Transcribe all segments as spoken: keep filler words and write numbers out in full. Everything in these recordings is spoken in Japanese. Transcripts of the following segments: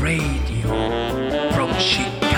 Radio from Chicago.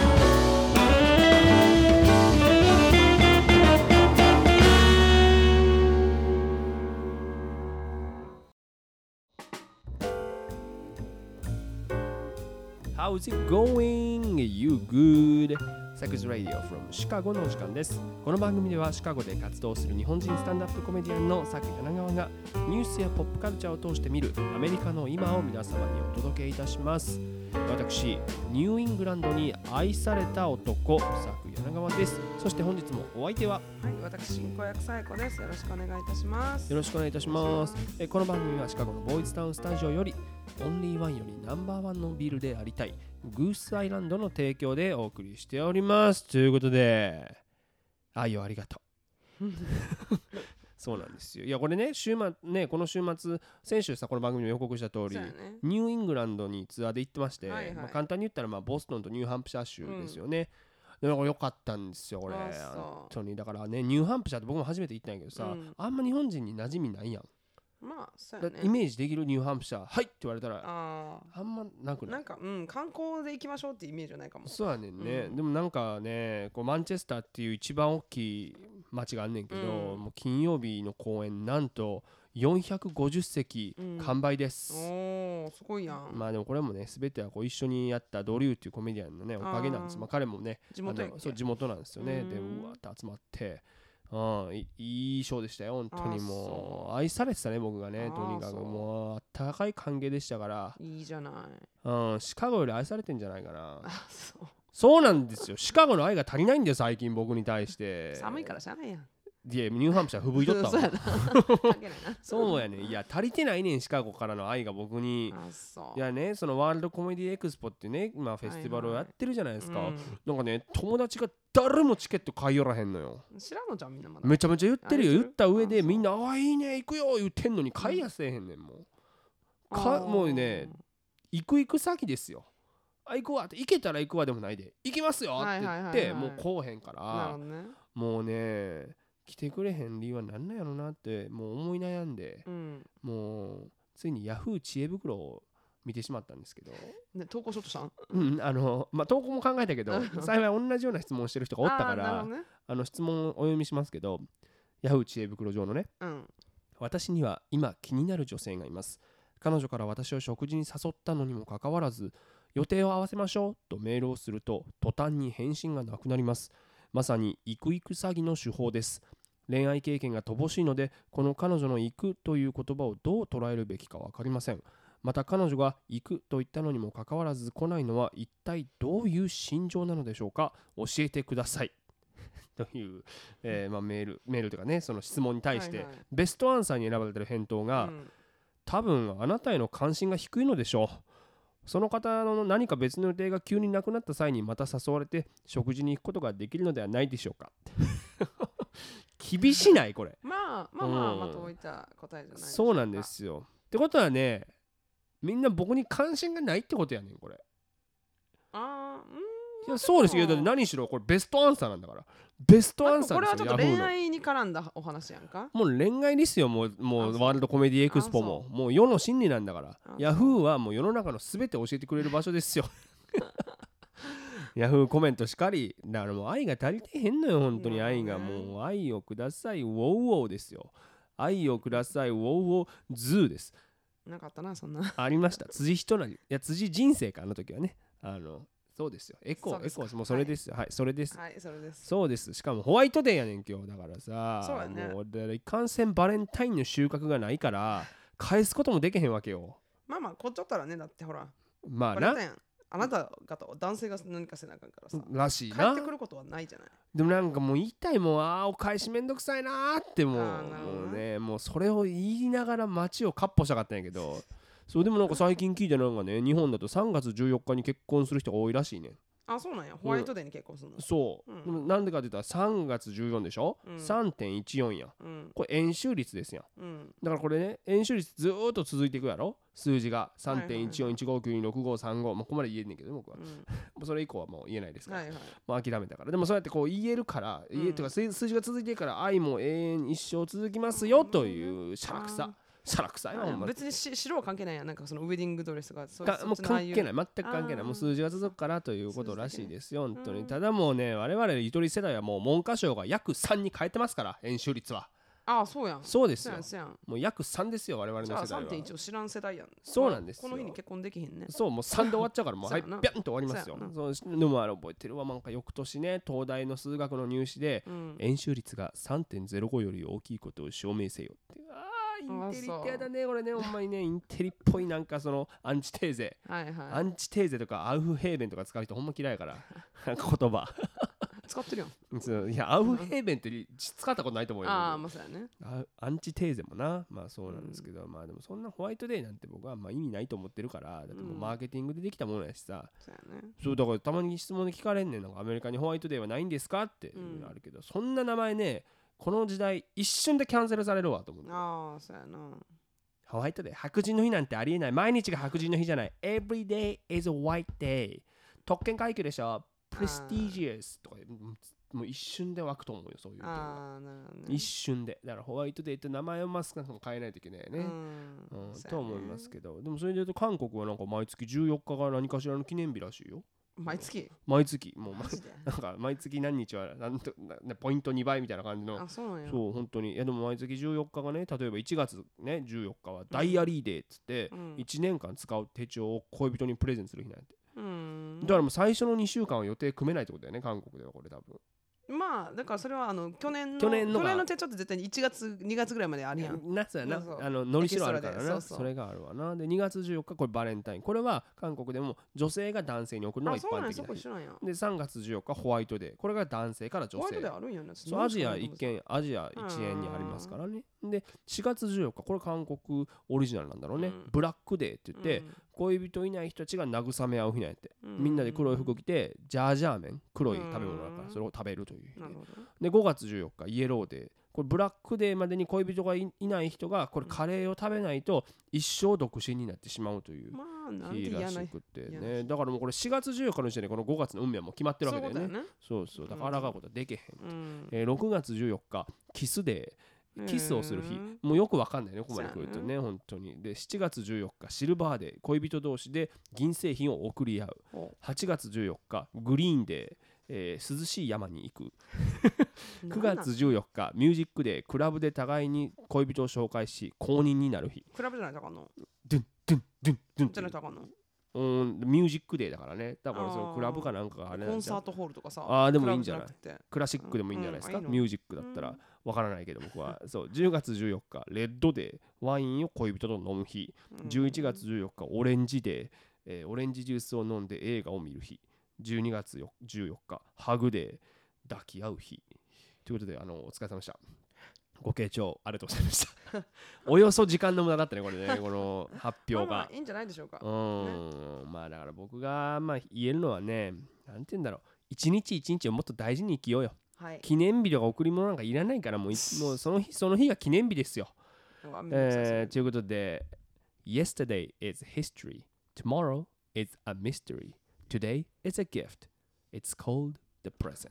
How's it going? You good? サクズラディオ from シカゴのお時間です。この番組ではシカゴで活動する日本人スタンドアップコメディアンのサク柳川がニュースやポップカルチャーを通して見るアメリカの今を皆様にお届けいたします。私、ニューイングランドに愛された男、サク柳川です。そして本日もお相手は、 はい、私、進行役サイコです。よろしくお願いいたします。 よろしくお願いいたします。えこの番組はシカゴのボーイズタウンスタジオよりオンリーワンよりナンバーワンのビルでありたいグースアイランドの提供でお送りしております。ということで、愛をありがとう。そうなんですよ。いやこれね、週末ね、この週末、先週さこの番組で予告した通り、 ね、 ニューイングランドにツアーで行ってまして、 はいはい、 まあ、簡単に言ったらまあボストンとニューハンプシャー州ですよね。うん、でも良かったんですよこれ。本当にだからね、ニューハンプシャーって僕も初めて行ったんやけどさ、うん、あんま日本人に馴染みないやん。 まあそうやね、 イメージできるニューハンプシャーはいって言われたらあ, あんまなくない？ なんか、うん、観光で行きましょうってイメージはないかも。 そうやねんね、 うん、 でもなんかねこうマンチェスターっていう一番大きい街があんねんけど、うん、もう金曜日の公演なんとよんひゃくごじゅっせき完売です、 うん、おーすごいやん。 まあでもこれもね全てはこう一緒にやったドリューっていうコメディアンのねおかげなんです。まあ彼もね地元やっけ？ そう地元なんですよね。 うん、 でうわって集まってうん、い, いいショーでしたよ本当に。もう愛されてたね僕がね。とにかくもうあったかい歓迎でしたから。 いいじゃない、 うん、シカゴより愛されてんじゃないかな。 あそうそうなんですよ。シカゴの愛が足りないんだよ最近僕に対して。 寒いからしゃあないやん。 いやニューハンプシャー吹雪いとったわ。そうやね。いや足りてないねんシカゴからの愛が僕に。 あそういやね、そのワールドコメディエクスポってね、まあ、フェスティバルをやってるじゃないですか、 はいはい、 なんかね友達が誰もチケット買いよらへんのよ。 知らんのじゃんみんなまだ。 めちゃめちゃ言ってるよ。言った上でみんなああいいね行くよ言ってんのに買いやせえへんねんもう。かもうね行く行く先ですよ。あ行くわって行けたら行くわでもないで行きますよって言ってもうこうへんから、 ね、 もうね来てくれへん理由は何なんやろなってもう思い悩んで、うん、もうついにヤフー知恵袋を見てしまったんですけど、 ね、投稿しようとしたん？ うんあのまあ投稿も考えたけど幸い同じような質問をしてる人がおったからあ、ね、あの質問をお読みしますけど、ヤフー知恵袋上のね、うん、私には今気になる女性がいます。彼女から私を食事に誘ったのにもかかわらず予定を合わせましょうとメールをすると途端に返信がなくなります。まさに行く行く詐欺の手法です。恋愛経験が乏しいのでこの彼女の行くという言葉をどう捉えるべきか分かりません。また彼女が行くと言ったのにもかかわらず来ないのは一体どういう心情なのでしょうか。教えてくださいという、えーまあ、メールメールというかねその質問に対して、はいはい、ベストアンサーに選ばれている返答が、うん、多分あなたへの関心が低いのでしょう。その方の何か別の予定が急になくなった際にまた誘われて食事に行くことができるのではないでしょうか厳しないこれ。 まあまあまあ、うん、まとめた答えじゃないでしょうか。 そうなんですよ。ってことはねみんな僕に関心がないってことやねんこれ。 あーうんいやそうですよ。だって何しろこれベストアンサーなんだからベストアンサーですよ。 これはちょっと恋愛に絡んだお話やんか。 もう恋愛ですよ。もうもうワールドコメディエクスポももう世の真理なんだから。ヤフーはもう世の中のすべて教えてくれる場所ですよヤフーコメントしかりだからもう愛が足りてへんのよ本当に。愛がもう愛をくださいウォウウォウですよ。愛をくださいウォウウォウズーです。 なかったなそんな。 ありました。辻人なりいや辻人生かあの時はね。あのそうですよ。エコーエコーもうそれですよ。はい、はい、それです。 はいそれです。 そうです。しかもホワイトデーやねん今日だからさ。 そうやね。 もういかんせんバレンタインの収穫がないから返すこともできへんわけよ。 まあまあこっちゃったらねだってほら。 まあな。 あなた方は男性が何かせなあかんからさ。 らしいな。 帰ってくることはないじゃない。 でもなんかもう言いたいもんあーお返しめんどくさいなーってもうもうねもうそれを言いながら街をカッポしたかったんやけど。そうでもなんか最近聞いたのがね日本だとさんがつじゅうよっかに結婚する人が多いらしいね。 あ、そうなんや。ホワイトデーに結婚するの、 うん、そう、うん、でもなんでかって言ったらさんがつじゅうよっかでしょ、うん、さんてんいちよん や、うん、これ円周率ですや、うん、だからこれね円周率ずーっと続いていくやろ数字が さんてんいちよんいちごきゅうにろくごさんご、まあ、ここまで言えんねんけど僕は、うん、それ以降はもう言えないですから、はいはい、もう諦めたから。でもそうやってこう言えるから、うん、言えとか数字が続いているから愛も永遠一生続きますよというしゃらくささらくさいわほんま。 別にし白は関係ないやん。なんかそのウェディングドレスとかそういうかもう関係ない、全く関係ない。もう数字が続くからということらしいですよ、本当に。ただもうね、我々ゆとり世代はもう文科省が約さんに変えてますから、円周率は。 ああ、そうやん。 そうですよ。もう約さんですよ、我々の世代は。 じゃあ さんてんいち を知らん世代やん。 そうなんですよ。 この日に結婚できへんね。 そう、もうさんで終わっちゃうから、もうはい、ビャンと終わりますよ。そうでもあれ覚えてるわ、なんか翌年ね、東大の数学の入試で、円周率が さんてんゼロご より大きいことを証明せよって。ああ、インテリってやだね、これね、ほんまにね、インテリっぽいなんかそのアンチテーゼ。はいはい、アンチテーゼとかアウフヘーベンとか使う人ほんま嫌いやから、言葉。 使ってるやん。いや、アウフヘーベンって使ったことないと思うよ。 ああ、まあそうやね。 アンチテーゼもな、まあそうなんですけど、うん、まあでもそんなホワイトデーなんて僕はまあ意味ないと思ってるから、だってもうマーケティングでできたものやしさ。 そうやね。 そうだからたまに質問で聞かれんねん、なんかアメリカにホワイトデーはないんですかってあるけど、うん、そんな名前ね、この時代一瞬でキャンセルされるわと思う。 ああ、そうやな。 ホワイトデー、白人の日なんてありえない。毎日が白人の日じゃない。Every day is a white day。特権階級でしょ。prestigious とか。もう一瞬で湧くと思うよ、そういう。 あ、なるほどね、 一瞬で。だからホワイトデーって名前をマスクも変えないといけないね。うん、うん、と思いますけど。でもそれで言うと韓国はなんか毎月じゅうよっかが何かしらの記念日らしいよ。 毎月毎月もうなんか毎月何日はなんとなポイントにばいみたいな感じの。 あ、そうなんや。 そう本当に。いやでも毎月じゅうよっかがね、例えばいちがつねじゅうよっかはダイアリーデーっつって、うん、いちねんかん使う手帳を恋人にプレゼントする日なんて。うん、だからもう最初のにしゅうかんは予定組めないってことだよね、韓国ではこれ多分。 まあだからそれはあの去年の去年 の, 去年の手帳って絶対にいちがつにがつぐらいまであるやん。 夏やな、あののりしろあるからな。そうそう、それがあるわな。でにがつじゅうよっかこれバレンタイン、これは韓国でも女性が男性に送るのが一般的な日で、さんがつじゅうよっかホワイトデー、これが男性から女性。ホワイトデーあるんやね。そう、アジア一見アジア一円にありますからね。でしがつじゅうよっかこれ韓国オリジナルなんだろうね、うん、ブラックデーって言って、うん、恋人いない人たちが慰め合う日なんやって、うん、みんなで黒い服着てジャージャー麺、黒い食べ物だからそれを食べるという日で、でごがつじゅうよっかイエローデー、これブラックデーまでに恋人が い, いない人がこれカレーを食べないと一生独身になってしまうという日らしくってね。だからもうこれしがつじゅうよっかの時点でこのごがつの運命はもう決まってるわけだよね。そうそう、だから抗うことはできへん、うん、えー、ろくがつじゅうよっかキスデー、キスをする日、もうよくわかんないね、ここまで来るとね、本当に。で、しちがつじゅうよっか、シルバーデー、恋人同士で銀製品を贈り合う。はちがつじゅうよっか、グリーンデー、えー、涼しい山に行く。くがつじゅうよっか、ミュージックデー、クラブで互いに恋人を紹介し、公認になる日。 クラブじゃないとかのドゥンドゥンドゥンドゥンじゃないとかのうん、ミュージックデーだからね。だからそのクラブかなんかがあれなんコンサートホールとかさ、 ああでもいいんじゃない。クラシックでもいいんじゃないですか、うんうん、ミュージックだったらわからないけど僕はそうじゅうがつじゅうよっかレッドデー、ワインを恋人と飲む日。じゅういちがつじゅうよっかオレンジデー、えー、オレンジジュースを飲んで映画を見る日。じゅうにがつじゅうよっかハグデー、抱き合う日ということで、あのお疲れ様でした。ご傾聴ありがとうございましたおよそ時間の無駄だったねこれねこの発表が。 まあまあいいんじゃないでしょうか。 うん、ね、まあだから僕がまあ言えるのはね、なんて言うんだろう、一日一日をもっと大事に生きようよ、はい、記念日とか贈り物なんかいらないから、もう、もうその日その日が記念日ですよえー、ということで Yesterday is history, tomorrow is a mystery, today is a gift, it's called the present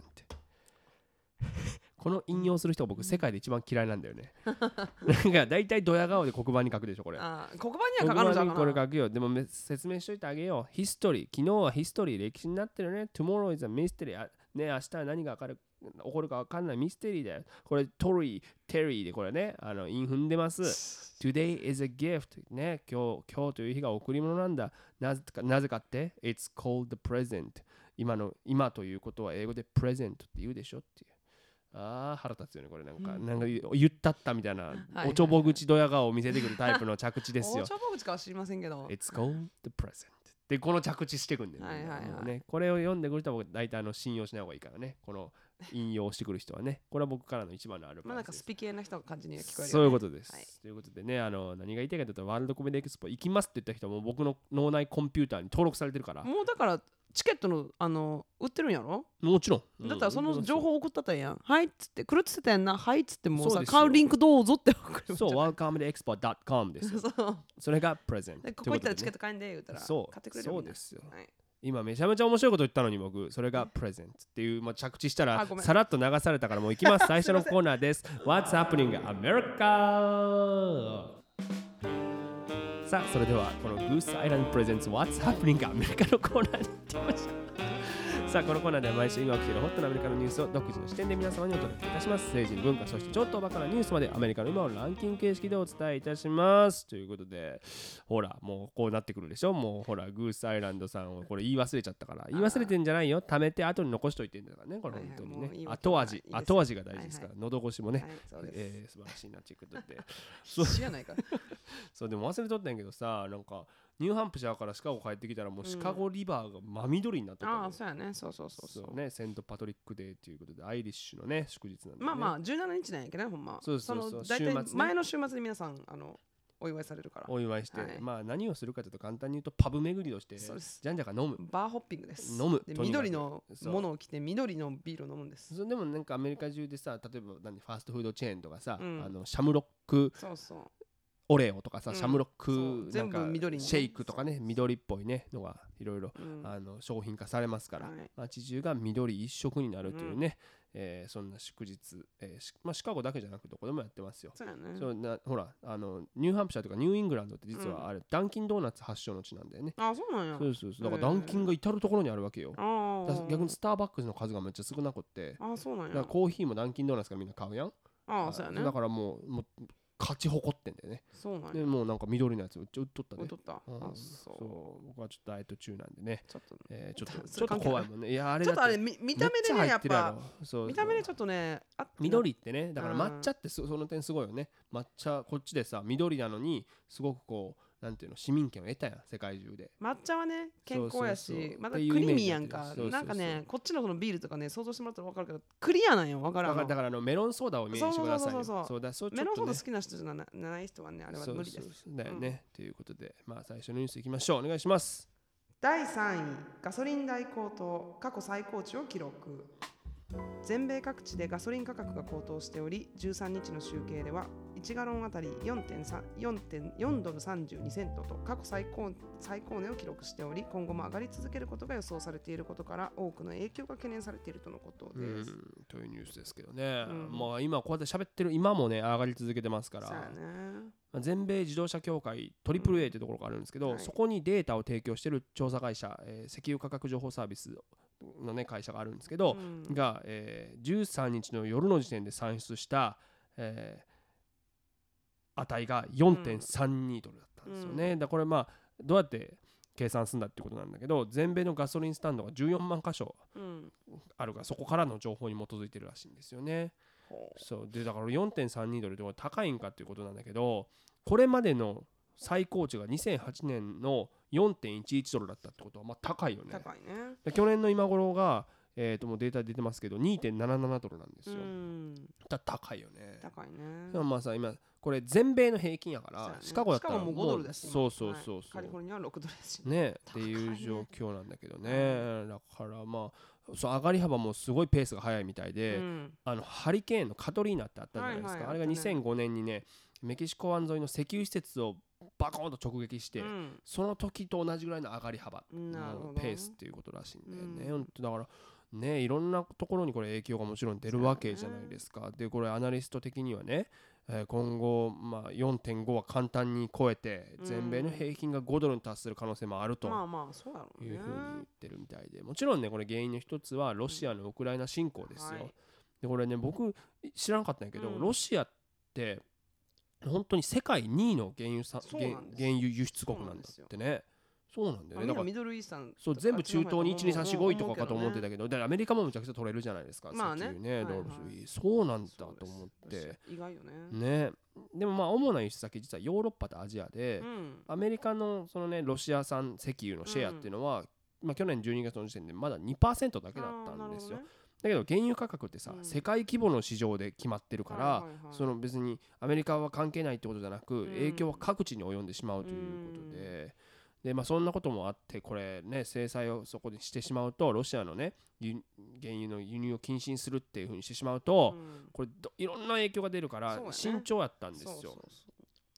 この引用する人は僕世界で一番嫌いなんだよねなんかだいたいドヤ顔で黒板に書くでしょこれ。 あ黒板には書かないじゃん。 これ書くよ。でも説明しといてあげよう。ヒストリー、昨日はヒストリー、歴史になってるね。 Tomorrow is a mystery、 ね、明日は何が起こるか分かんないミステリーだよ。これトリー、テリーでこれね、あの韻踏んでます。Today is a gift、ね、今日、今日という日が贈り物なんだ。なぜか、なぜかって It's called the present、 今の今ということは英語で present って言うでしょっていう。ああ腹立つよねこれ。なんか、うん、なんか言ったったみたいな、はいはいはい、おちょぼ口ドヤ顔を見せてくるタイプの着地ですよ。 おちょぼ口かは知りませんけど It's called the present でこの着地してくんで、ねはいはいはいね、これを読んでくると僕大体あの信用しない方がいいからね、この引用してくる人はね。これは僕からの一番のアルバムです。まあなんかスピ系な人の感じに聞こえるよね。 そういうことです、はい、ということでね、あの何が言いたいかというと、ワールドコメディエクスポ行きますって言った人も僕の脳内コンピューターに登録されてるから。 もうだからチケットのあの売ってるんやろ。 もちろん、 うん、だったらその情報送ったったらやん。はいっつって来るっつってたやんな。はいっつってもうさ、買うリンクどうぞって送る。 そう、ワールドコメディエクスポドットコム ですよ。そうそれがプレゼント。 ここ行ったらチケット買えんで言うたら買ってくれる。 そうですよ、はい、今めちゃめちゃ面白いこと言ったのに僕それがプレゼントっていう、まあ、着地したらさらっと流されたからもう行きます最初のコーナーです。What's happening America さあそれではこの Goose Island Presents What's Happening アメリカのコーナーに行ってみましょう。さあこのコーナーでは毎週今起きているホットなアメリカのニュースを独自の視点で皆様にお届けいたします。政治、文化、そしてちょっとおバカなニュースまでアメリカの今をランキング形式でお伝えいたします。ということで、ほらもうこうなってくるでしょ。もうほらグースアイランドさんをこれ言い忘れちゃったから、言い忘れてんじゃないよ、貯めて後に残しといてんだからね、これ本当にね、はいはい、後味後味が大事ですから、はいはい、喉越しもね、はいえー、素晴らしいなということでそう知らないからそうでも忘れとったんやけどさ、なんかニューハンプシャーからシカゴ帰ってきたらもうシカゴリバーが真緑になってた、ね、 うん、ああそうやね、そうそうそうそうね、セントパトリックデーということでアイリッシュのね祝日なんで、ね、 まあまあじゅうしちにちなんやけどね、ほんまそうそうそう、 その大体前の週末に皆さんあのお祝いされるからお祝いして、 はい、 まあ何をするかというと簡単に言うとパブ巡りをしてじゃんじゃか飲むバーホッピングです。 飲むで緑のものを着て緑のビールを飲むんです。 そうでもなんかアメリカ中でさ、例えば何ファーストフードチェーンとかさ、うん、あのシャムロックそうそうオレオとかさ、うん、シャムロックなんかシェイクとかね、緑っぽいねのがいろいろ商品化されますから、はい、街中が緑一色になるというね、うんえー、そんな祝日、えーまあ、シカゴだけじゃなくどこでもやってますよ。 そうやね。 そうなほらあのニューハンプシャーとかニューイングランドって実はあれ、うん、ダンキンドーナツ発祥の地なんだよね。 あ、そうなんや。 そうそうそう、だからダンキンが至る所にあるわけよ。あ逆にスターバックスの数がめっちゃ少なくって、 あ、そうなんや。 だからコーヒーもダンキンドーナツからみんな買うやん。 ああ、そうやね。 だからもうもう勝ち誇ってんだよね。 そうなんや。 でもうなんか緑のやつ売っとったね。 売っとった。 うん、 あ、 そう。そう僕はちょっとダイエット中なんでね。 ちょっと、 えー、ちょっとちょっと怖いもんね。いやあれちょっとあれ 見, 見た目でねやっぱそう見た目でちょっとねあ緑ってね、だから抹茶ってその点すごいよね。抹茶こっちでさ緑なのにすごくこうなんていうの市民権を得たやん世界中で。 抹茶はね健康やし、そうそうそうまたクリーミーやんか。そうそうそうなんかねこっちのそのビールとかね想像してもらったら分かるけどクリアなんよ。分からん。だからだからあのメロンソーダをイメージしてくださいよ。 そうそうそうそう、メロンソーダ好きな人じゃなない人はねあれは無理です。そうそうだよね、うん、ということでまあ最初のニュースいきましょう。お願いします。 だいさんいガソリン代高騰過去最高値を記録。全米各地でガソリン価格が高騰しておりじゅうさんにちの集計ではいちガロンあたり よんてんよんドルさんじゅうにセントと過去最高、最高値を記録しており今後も上がり続けることが予想されていることから多くの影響が懸念されているとのことです。 うんというニュースですけどね、うん、もう今こうやって喋ってる今もね上がり続けてますから、ね、全米自動車協会 トリプルエー というところがあるんですけど、うんはい、そこにデータを提供している調査会社、えー、石油価格情報サービスの、ね、会社があるんですけど、うん、が、えー、じゅうさんにちの夜の時点で算出した、えー、値が よんてんさんに ドルだったんですよね、うん、だこれまあどうやって計算するんだってことなんだけど全米のガソリンスタンドがじゅうよんまん箇所あるから、そこからの情報に基づいてるらしいんですよね、うん、そうでだから よんてんさんに ドルって高いんかっていうことなんだけどこれまでの最高値がにせんはちねんの よんてんいちいち ドルだったってことはまあ高いよね。 高いね。 で去年の今頃が、えー、ともうデータ出てますけど にてんなななな ドルなんですよ。うんだ高いよね。 高いね。 でもまあさ今これ全米の平均やから、ね、シカゴやったらもうごドルだしそうそうそうそう、はい、 カリフォルニアはろくドルだしねっていう状況なんだけどね、だからまあそう上がり幅もすごいペースが速いみたいで、うん、あのハリケーンのカトリーナってあったじゃないですか、はいはい、あれがにせんごねんにねメキシコ湾沿いの石油施設をバコーンと直撃して、うん、その時と同じぐらいの上がり幅のペースっていうことらしいんだよね、うん、だからねいろんなところにこれ影響がもちろん出るわけじゃないですか。でこれアナリスト的にはね、えー、今後、まあ、よんてんご は簡単に超えて全米の平均がごドルに達する可能性もあるというふうに言ってるみたいで、もちろんねこれ原因の一つはロシアのウクライナ侵攻ですよ、はい、でこれね僕知らなかったんやけど、うん、ロシアって本当に世界にいの原油さ原油輸出国なんだってね。そうなんだよね。だからミドルイースタンそう全部中東にいちにさんしごいとかかと思ってたけど、だからアメリカもめちゃくちゃ取れるじゃないですか。 まあね。 ねはいはい、そうなんだと思って。 意外よね。 ね。でもまあ主な輸出先実はヨーロッパとアジアで、うん、アメリカのそのねロシア産石油のシェアっていうのは、うん、まあ去年じゅうにがつの時点でまだ にパーセント だけだったんですよ。だけど原油価格ってさ、うん、世界規模の市場で決まってるから、はいはいはい、その別にアメリカは関係ないってことじゃなく、うん、影響は各地に及んでしまうということで、うんでまあ、そんなこともあってこれね制裁をそこでしてしまうとロシアのね原油の輸入を禁止にするっていう風にしてしまうと、うん、これいろんな影響が出るから慎重やったんですよ。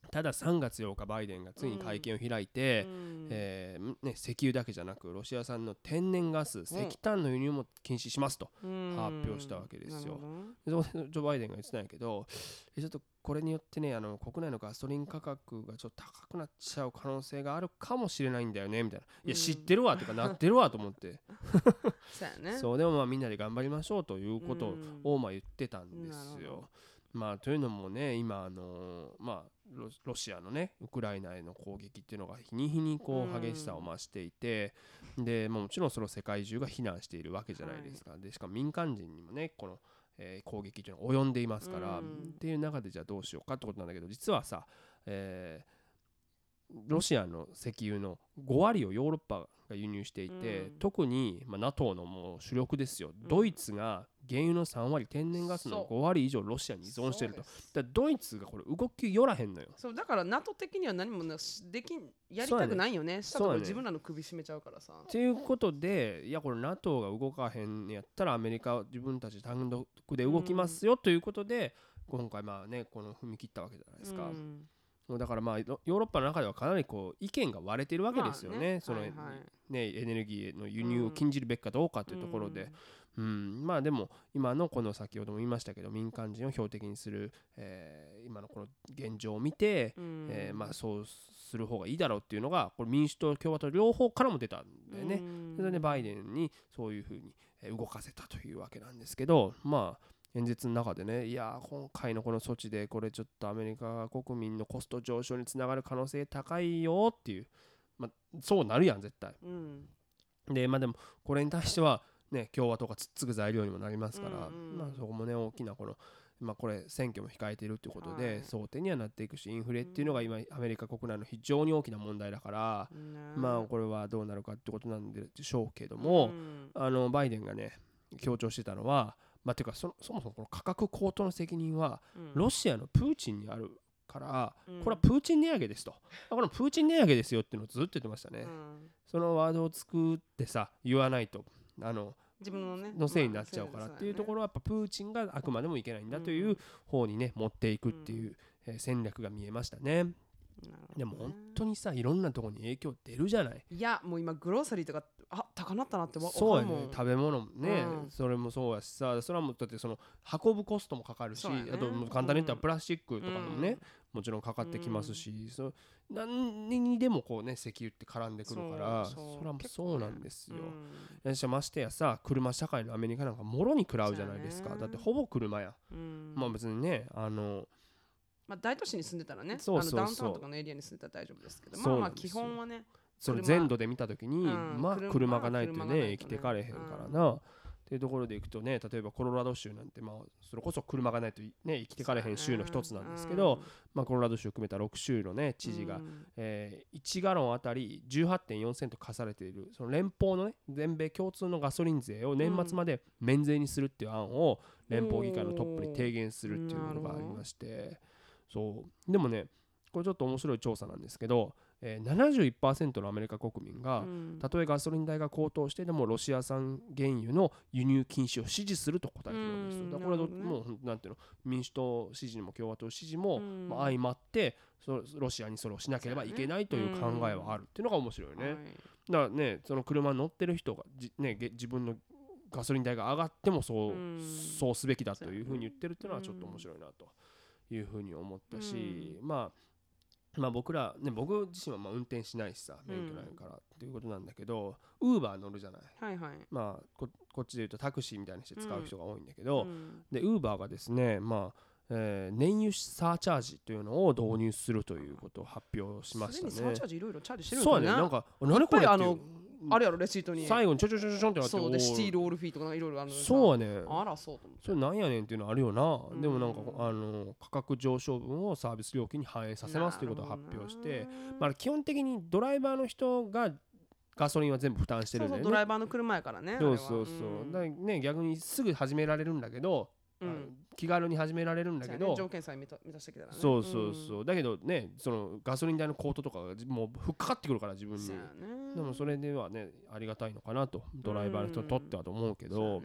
たださんがつようかバイデンがついに会見を開いて、うんえーね、石油だけじゃなくロシア産の天然ガス、石炭の輸入も禁止しますと発表したわけですよ。でそこでジョー・バイデンが言ってたんやけど、ちょっとこれによってねあの国内のガソリン価格がちょっと高くなっちゃう可能性があるかもしれないんだよねみたいな。いや知ってるわとかなってるわと思ってそうやね。 そうでもまあみんなで頑張りましょうということをまあ言ってたんですよ。まあというのもね今あのまあロ, ロシアのねウクライナへの攻撃っていうのが日に日にこう激しさを増していて、でもちろんそれを世界中が非難しているわけじゃないですか。でしかも民間人にもねこの、えー、攻撃っていうのが及んでいますから、っていう中でじゃあどうしようかってことなんだけど、実はさ、えー、ロシアの石油のごわりをヨーロッパが輸入していて、うん、特に、まあ、NATO のもう主力ですよ、うん、ドイツが原油のさんわり天然ガスのごわり以上ロシアに依存していると。だからドイツがこれ動きよらへんのよ。 そうだから NATO 的には何もできんやりたくないよね。したら自分らの首絞めちゃうからさ。 ということでいやこれ NATO が動かへんやったらアメリカは自分たち単独で動きますよということで、うん、今回まあねこの踏み切ったわけじゃないですか。うん、だからまあヨーロッパの中ではかなりこう意見が割れているわけですよね。まあ、ねその、はいはいね、エネルギーの輸入を禁じるべきかどうかというところで、うんうん、まあでも今のこの先ほども言いましたけど民間人を標的にする、えー、今のこの現状を見て、うんえー、まあそうする方がいいだろうっていうのがこれ民主党共和党両方からも出たんでね、うん、それでバイデンにそういうふうに動かせたというわけなんですけど、まあ演説の中でね、いや今回のこの措置でこれちょっとアメリカ国民のコスト上昇につながる可能性高いよっていう、まあ、そうなるやん絶対、うん、でまあでもこれに対してはね共和党がつっつく材料にもなりますから、うんうんまあ、そこもね大きなこのまあこれ選挙も控えているということで、はい、争点にはなっていくしインフレっていうのが今アメリカ国内の非常に大きな問題だから、うん、まあこれはどうなるかってことなんでしょうけども、うん、あのバイデンがね強調してたのはまあ、てか そ, そもそもこの価格高騰の責任はロシアのプーチンにあるから、うん、これはプーチン値上げですと、このプーチン値上げですよっていうのをずっと言ってましたね、うん、そのワードを作ってさ言わないとあの自分のねのせいになっちゃうからっていうところはやっぱプーチンがあくまでもいけないんだという方にね持っていくっていう、えー、戦略が見えましたね。でも本当にさいろんなところに影響出るじゃない。 いやもう今グローサリーとかあ高なったなって分かるもん。そうやね食べ物もね、うん、それもそうやしさそれはもうだってその運ぶコストもかかるし、ね、あと簡単に言ったらプラスチックとかもね、うん、もちろんかかってきますし、うん、そ何にでもこうね石油って絡んでくるからそれはもうそうなんですよ、うん、ましてやさ車社会のアメリカなんかもろに食らうじゃないですか、だってほぼ車や、うん、まあ別にねあのまあ、大都市に住んでたらねそうそうそうあのダウンタウンとかのエリアに住んでたら大丈夫ですけどまあまあ基本はねその全土で見たときに、うん、まあ車がないとね、ね、生きてかれへんからな、うん、っていうところでいくとね例えばコロラド州なんてまあそれこそ車がないとね生きてかれへん州の一つなんですけど、うんまあ、コロラド州を含めたろく州のね知事が、うんえー、いちガロンあたり じゅうはちてんよんセント課されているその連邦のね全米共通のガソリン税を年末まで免税にするっていう案を連邦議会のトップに提言するっていうのがありまして、そうでもねこれちょっと面白い調査なんですけど、えー、ななじゅういちパーセント のアメリカ国民が、うん、たとえガソリン代が高騰してでもロシア産原油の輸入禁止を支持すると答えてるんですよ。だからこれはもうなんていうの民主党支持も共和党支持も、うんまあ、相まってそロシアにそれをしなければいけないという考えはあるっていうのが面白いね、うん、だからねその車に乗ってる人がじ、ね、自分のガソリン代が上がってもそう、うん、そうすべきだというふうに言ってるっていうのはちょっと面白いなというふうに思ったし、うん、まあまあ僕らね僕自身はまあ運転しないしさ免許ないからっていうことなんだけどウーバー乗るじゃない、 はいはい、 まあ こ, こっちで言うとタクシーみたいにして使う人が多いんだけど、うん、でウーバーがですねまあえー、燃油サーチャージというのを導入するということを発表しましたね。 すでにサーチャージいろいろチャージしてるんだね。 そうやねなんか何これっていうあれやろレシートに最後にちょちょちょちょってなってそうでシティロールフィーとかいろいろあるのそうやねあらそうと思ってそれなんやねんっていうのあるよな、うん、でもなんかあの価格上昇分をサービス料金に反映させますということを発表して、まあ、基本的にドライバーの人がガソリンは全部負担してるんだよね。 そうそうドライバーの車やからねそうそうそう、うん、だからね逆にすぐ始められるんだけどうん、気軽に始められるんだけど、ね、 条件さえ満たしてきたらねそうそうそう、うん、だけどねそのガソリン代の高騰とかがもうふっかかってくるから自分に、ね、でもそれではねありがたいのかなとドライバーの人にとってはと思うけど、うんね、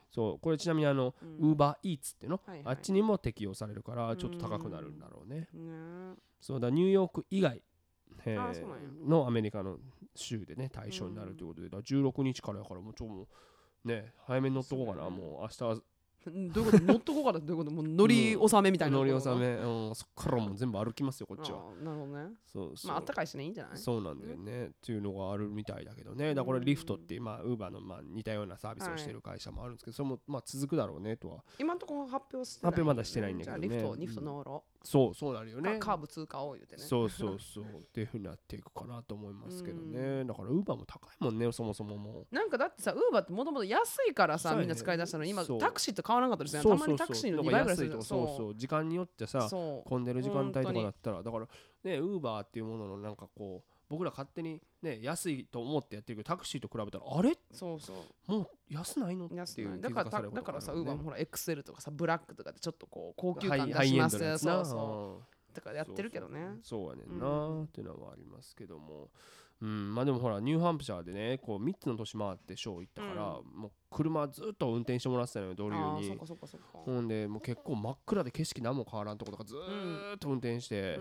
そうこれちなみにあの、ウーバーイーツっていうの、 はいはい、 あっちにも適用されるからちょっと高くなるんだろうね。 うん、 そうだニューヨーク以外、えー、 ー、のアメリカの州でね対象になるということで、だじゅうろくにちからやからもうちょっとね早めに乗っとこうかな、ね、もう明日はどういうこと乗っとこうからどういうこともう乗り納めみたいな乗り納め、うん、そっからもう全部歩きますよこっちは。 なるほどね。 そうそうまああったかいしねいいんじゃない。 そうなんだよね、うん、っていうのがあるみたいだけどね。だからこれリフトっていうまあウーバーのまあ似たようなサービスをしている会社もあるんですけど、はい、それもまあ続くだろうねとは。 今のところ発表してない、ね、 発表まだしてないんだけどね。 じゃあリフトリフト乗ろう、 うん、そうそうなるよね。 カーブ通過を言うてね。 そうそうそうっていう風になっていくかなと思いますけどね。だからウーバーも高いもんねそもそももう。 なんかだってさウーバーってもともと安いからさ、ね、みんな使い出したのに今タクシーと変わらなかったですね。たまにタクシーのにばいぐらいする。 そうそう時間によってさ混んでる時間帯とかだったらだからねウーバーっていうもののなんかこう僕ら勝手にね安いと思ってやってるけどタクシーと比べたらあれそうそうもう安ないのっていうだからだからさウーバーもほら エックスエル とかさブラックとかでちょっとこう高級感出しますよ。そうそうだからやってるけどね。 そうやねんなーっていうのはありますけども、うんまあでもほらニューハンプシャーでねこうみっつの都市回ってショー行ったから、うん、もう車ずっと運転してもらってたのよドリューに。ほんでもう結構真っ暗で景色何も変わらんところとかずーっと運転して、うん、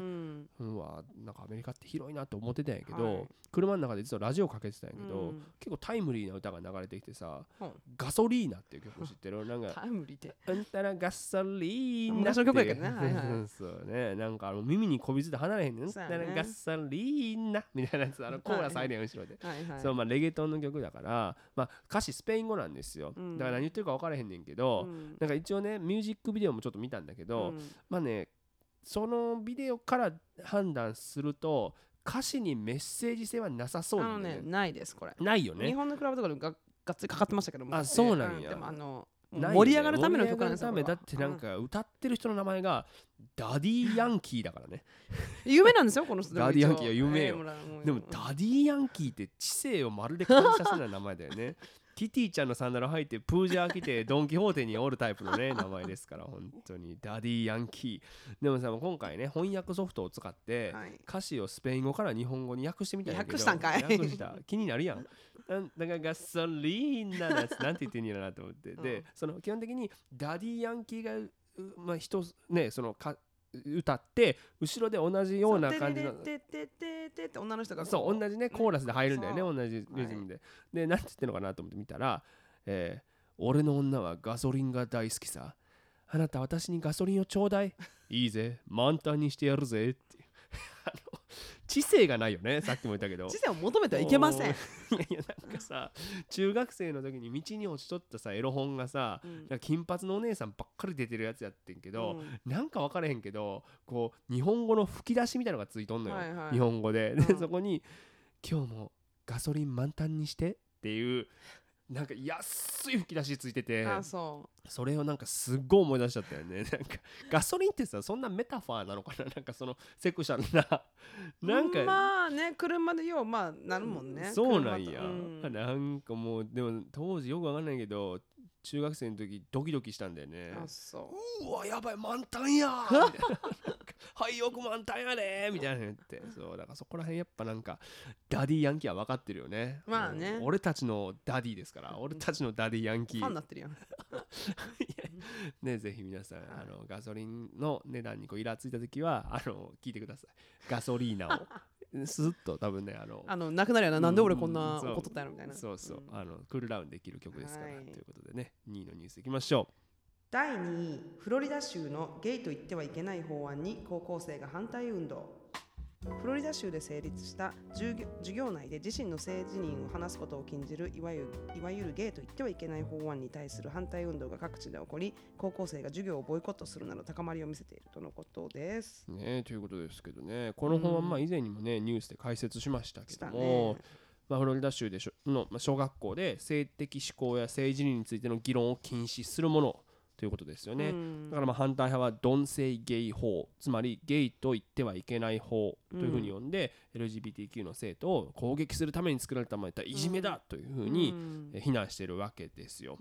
うわなんかアメリカって広いなって思ってたんやけど、はい、車の中で実はラジオかけてたんやけど、うん、結構タイムリーな歌が流れてきてさ、うん、ガソリーナっていう曲知ってるなんかタイムリーってあんたらガソリーナ昔の曲やけどね、はいはい、 そうねなんかあの耳にこびずで離れへんねん、ね、あんたらガソリーナみたいなやつあのコーラス入るやん後ろで、はいはい、そうまあレゲトンの曲だから、まあ、歌詞スペイン語なんですよ、うん、だから何言ってるか分からへんねんけど、うん、なんか一応ねミュージックビデオもちょっと見たんだけど、うん、まあねそのビデオから判断すると歌詞にメッセージ性はなさそうなんだよね。 あのねないですこれ。ないよね。 日本のクラブとかでががっつりかかってましたけども。 あそうなんや。 でもあの盛り上がるための曲なんですよ。 だってなんか歌ってる人の名前がダディヤンキーだからね。 有名なんですよこの人。 ダディヤンキーは有名よ。でもダディヤンキーって知性をまるで感じさせない名前だよね。ティティちゃんのサンダル履いてプージャー着てドンキホーテにおるタイプのね名前ですから本当にダディヤンキー。でもさ今回ね翻訳ソフトを使って歌詞をスペイン語から日本語に訳してみたんやけど、 訳したんかい。 訳した気になるやん。だからガソリーナのやつなんて言ってんやろなと思って、うん、でその基本的にダディヤンキーがまあ人ねそのか歌って後ろで同じような感じのててててて女の人がそう同じねコーラスで入るんだよね、うん、同じリズムで、はい、で何て言ってんのかなと思って見たら、えー、俺の女はガソリンが大好きさあなた私にガソリンをちょうだいいいぜ満タンにしてやるぜってあの知性がないよねさっきも言ったけど知性を求めてはいけません。いやいやなんかさ中学生の時に道に落ちとったさエロ本がさ、うん、なんか金髪のお姉さんばっかり出てるやつやってんけど、うん、なんか分からへんけどこう日本語の吹き出しみたいなのがついとんのよ、はいはい、日本語で、で、うん、そこに今日もガソリン満タンにしてっていうなんか安い吹き出しついてて、 あそうそれをなんかすっごい思い出しちゃったよね。なんかガソリンってさそんなメタファーなのかななんかそのセクシャルななんかまあね車でようまあなるもんね。 そうなんや、うん、なんかもうでも当時よくわかんないけど中学生の時ドキドキしたんだよね。 あそううわやばい満タンやーみたいなはいよく満タンやでーみたいな言ってそうだからそこら辺やっぱなんかダディヤンキーは分かってるよね。 まあね俺たちのダディですから俺たちのダディヤンキーファンになってるやんねぜひ皆さんあのガソリンの値段にこうイラついた時はあの聞いてくださいガソリーナをスッと多分ねあのあのなくなるやな、うん、なんで俺こんな怒っとったやろみたいなそうそう、うん、あのクールダウンできる曲ですから、はい、ということでねにいのニュースいきましょう。 だいにいフロリダ州のゲイと言ってはいけない法案に高校生が反対運動。フロリダ州で成立した授業内で自身の性自認を話すことを禁じるいわゆる、いわゆるゲイと言ってはいけない法案に対する反対運動が各地で起こり高校生が授業をボイコットするなど高まりを見せているとのことです、 ね、ということですけどねこの法案、まあ以前にもねニュースで解説しましたけども、ねまあ、フロリダ州でしょの小学校で性的指向や性自認についての議論を禁止するものということですよね、うん、だからまあ反対派はドンセイゲイ法つまりゲイと言ってはいけない法というふうに呼んで、うん、エルジービーティーキュー の生徒を攻撃するために作られたまいじめだというふうに非難しているわけですよ、うん、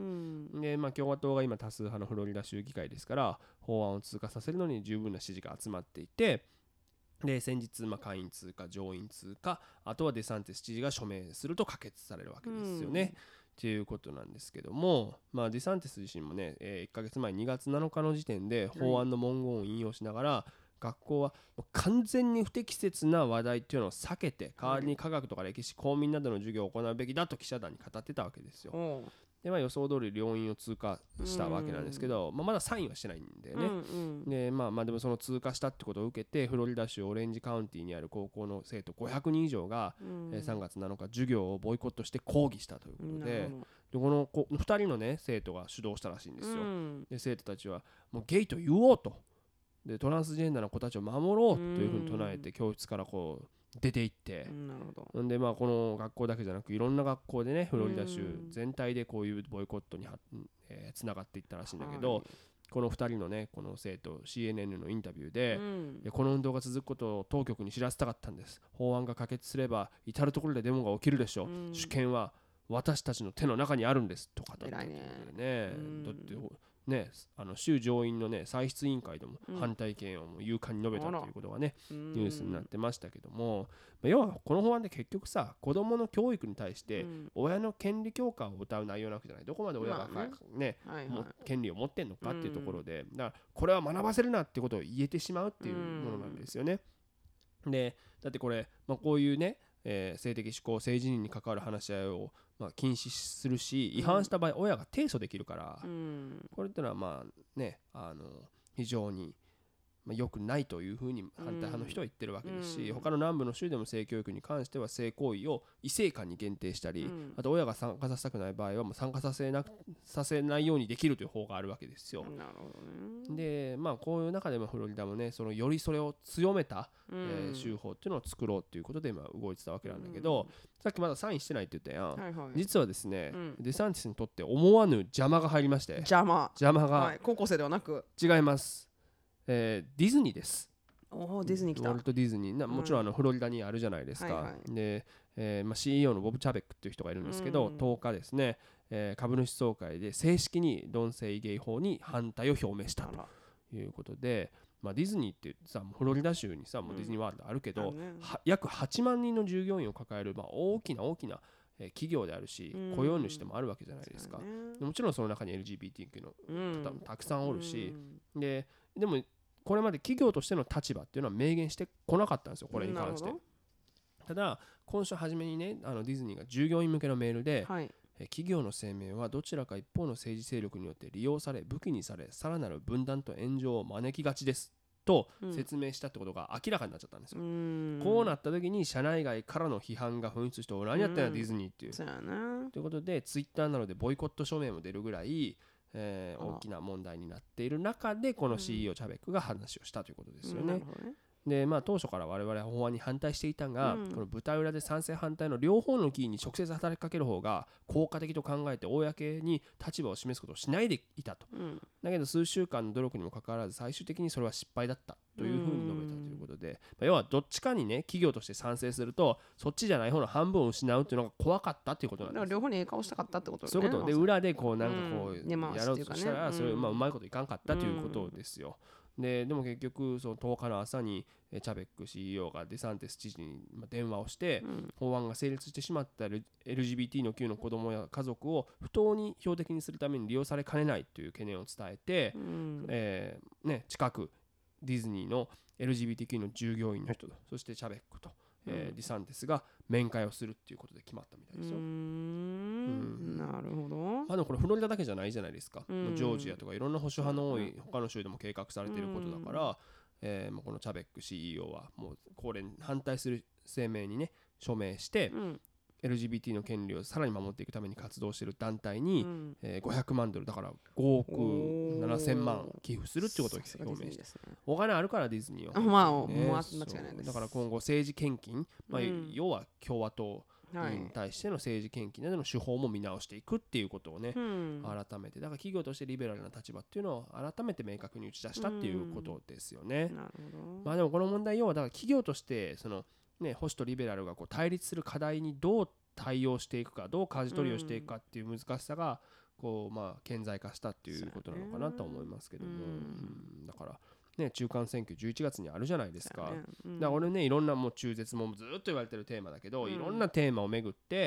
でまあ共和党が今多数派のフロリダ州議会ですから法案を通過させるのに十分な支持が集まっていてで先日、まあ、下院通過上院通過あとはデサンティス知事が署名すると可決されるわけですよね、 っていうことなんですけども、まあ、デサンティス自身もね、えー、いっかげつまえにがつなのかの時点で法案の文言を引用しながら、はい、学校は完全に不適切な話題っていうのを避けて代わりに科学とか歴史、公民などの授業を行うべきだと記者団に語ってたわけですよ。で、まあ、予想通り両院を通過したわけなんですけど、まあ、まだサインはしてないんだよね、うんうん、で、まあ、まあでもその通過したってことを受けてフロリダ州オレンジカウンティにある高校の生徒ごひゃくにん以上が、うんえー、さんがつなのか授業をボイコットして抗議したということで、でこのふたりの、ね、生徒が主導したらしいんですよ、うん、で生徒たちはもうゲイと言おうと、でトランスジェンダーの子たちを守ろうというふうに唱えて教室からこう出ていって、なるほど。んでまあこの学校だけじゃなくいろんな学校でねフロリダ州全体でこういうボイコットにえー、つながっていったらしいんだけど、はい、このふたりのねこの生徒 シーエヌエヌ のインタビューで、うん、この運動が続くことを当局に知らせたかったんです。法案が可決すれば至る所でデモが起きるでしょう、うん、主権は私たちの手の中にあるんですと語ったんだよね。ね、うん、だってね、あの州上院の、ね、歳出委員会でも反対意見を勇敢に述べたということがね、うん、ニュースになってましたけども、まあ、要はこの法案で結局さ子どもの教育に対して親の権利強化を謳う内容なわけじゃない。どこまで親が、ねねはいはい、権利を持ってんのかっていうところで、だからこれは学ばせるなってことを言えてしまうっていうものなんですよね。でだってこれ、まあ、こういうね、えー、性的指向性自認に関わる話し合いをまあ、禁止するし違反した場合親が提訴できるから、うん、これってのはまあねあの非常にまあ、良くないというふうに反対派の人は言ってるわけですし、うん、他の南部の州でも性教育に関しては性行為を異性間に限定したり、うん、あと親が参加させたくない場合はもう参加させなくさせないようにできるという法があるわけですよ。なるほどね。でまあこういう中でもフロリダもねそのよりそれを強めた、うんえー、州法っていうのを作ろうということで今動いてたわけなんだけど、うん、さっきまだサインしてないって言ったやん、はいはい、実はですね、うん、デサンティスにとって思わぬ邪魔が入りまして。 邪魔邪魔が、 はい、高校生ではなく違います、えー、ディズニーです。 おディズニー来た。 ウォルト・ディズニーなもちろんあのフロリダにあるじゃないですか、うんはいはい、で、えーまあ、シーイーオー のボブ・チャベックっていう人がいるんですけど、うん、とおかですね、えー、株主総会で正式に同性ゲイ法に反対を表明したということで、まあ、ディズニーってさフロリダ州にさもうディズニーワールドあるけど、うんね、約はちまんにんの従業員を抱える、まあ、大きな大きな企業であるし雇用主でもあるわけじゃないですか、うん、もちろんその中に エルジービーティーキュー の方もたくさんおるし、うん、で, でもこれまで企業としての立場っていうのは明言してこなかったんですよこれに関して。ただ今週初めにねあのディズニーが従業員向けのメールで、はい、企業の声明はどちらか一方の政治勢力によって利用され武器にされさらなる分断と炎上を招きがちですと説明したってことが明らかになっちゃったんですよ、うん、こうなった時に社内外からの批判が噴出して何やったんやディズニーっていう、うん、ということでツイッターなどでボイコット署名も出るぐらいえー、大きな問題になっている中でこの シーイーオー チャベックが話をしたということですよね、うんねでまあ、当初から我々は法案に反対していたが、うん、この舞台裏で賛成反対の両方の議員に直接働きかける方が効果的と考えて公に立場を示すことをしないでいたと、うん、だけど数週間の努力にもかかわらず最終的にそれは失敗だったというふうに述べたということで、まあ、要はどっちかにね企業として賛成するとそっちじゃない方の半分を失うっていうのが怖かったっていうことなんです。 だから両方にええ顔したかったってことですね。そういうことで裏でこうなんかこうやろうとしたらそれまあうまいこといかんかったということですよ。で, でも結局そのとおかの朝にチャベック シーイーオー がデサンティス知事に電話をして、うん、法案が成立してしまった エルジービーティー の級の子どもや家族を不当に標的にするために利用されかねないという懸念を伝えて、うんえーね、近くディズニーの エルジービーティーキュー の従業員の人とそしてチャベックと、うんえー、デサンティスが面会をするっていうことで決まったみたいですよ。うーん、 うん、なるほど。 まあ、でもこれフロリダだけじゃないじゃないですか、うん、ジョージアとかいろんな保守派の多い他の州でも計画されていることだから、うんえー、まあこのチャベック シーイーオー はもうこれに反対する声明にね署名して、うん、エルジービーティー の権利をさらに守っていくために活動している団体に、うんえー、ごひゃくまんドルだからごおくななせんまん寄付するってことを表明して、ね、お金あるからディズニーは、 まあ、ね、間違いないです。 だから今後政治献金、まあうん、要は共和党に対しての政治献金などの手法も見直していくっていうことをね、うん、改めてだから企業としてリベラルな立場っていうのを改めて明確に打ち出したっていうことですよね、うん、なるほど。まあでもこの問題要はだから企業としてそのね保守とリベラルがこう対立する課題にどう対応していくかどう舵取りをしていくかっていう難しさがこうまあ顕在化したっていうことなのかなと思いますけども、うんうん、だからね、中間選挙じゅういちがつにあるじゃないですか、ねうん、だから俺ねいろんなもう中絶もずっと言われてるテーマだけど、うん、いろんなテーマをめぐって、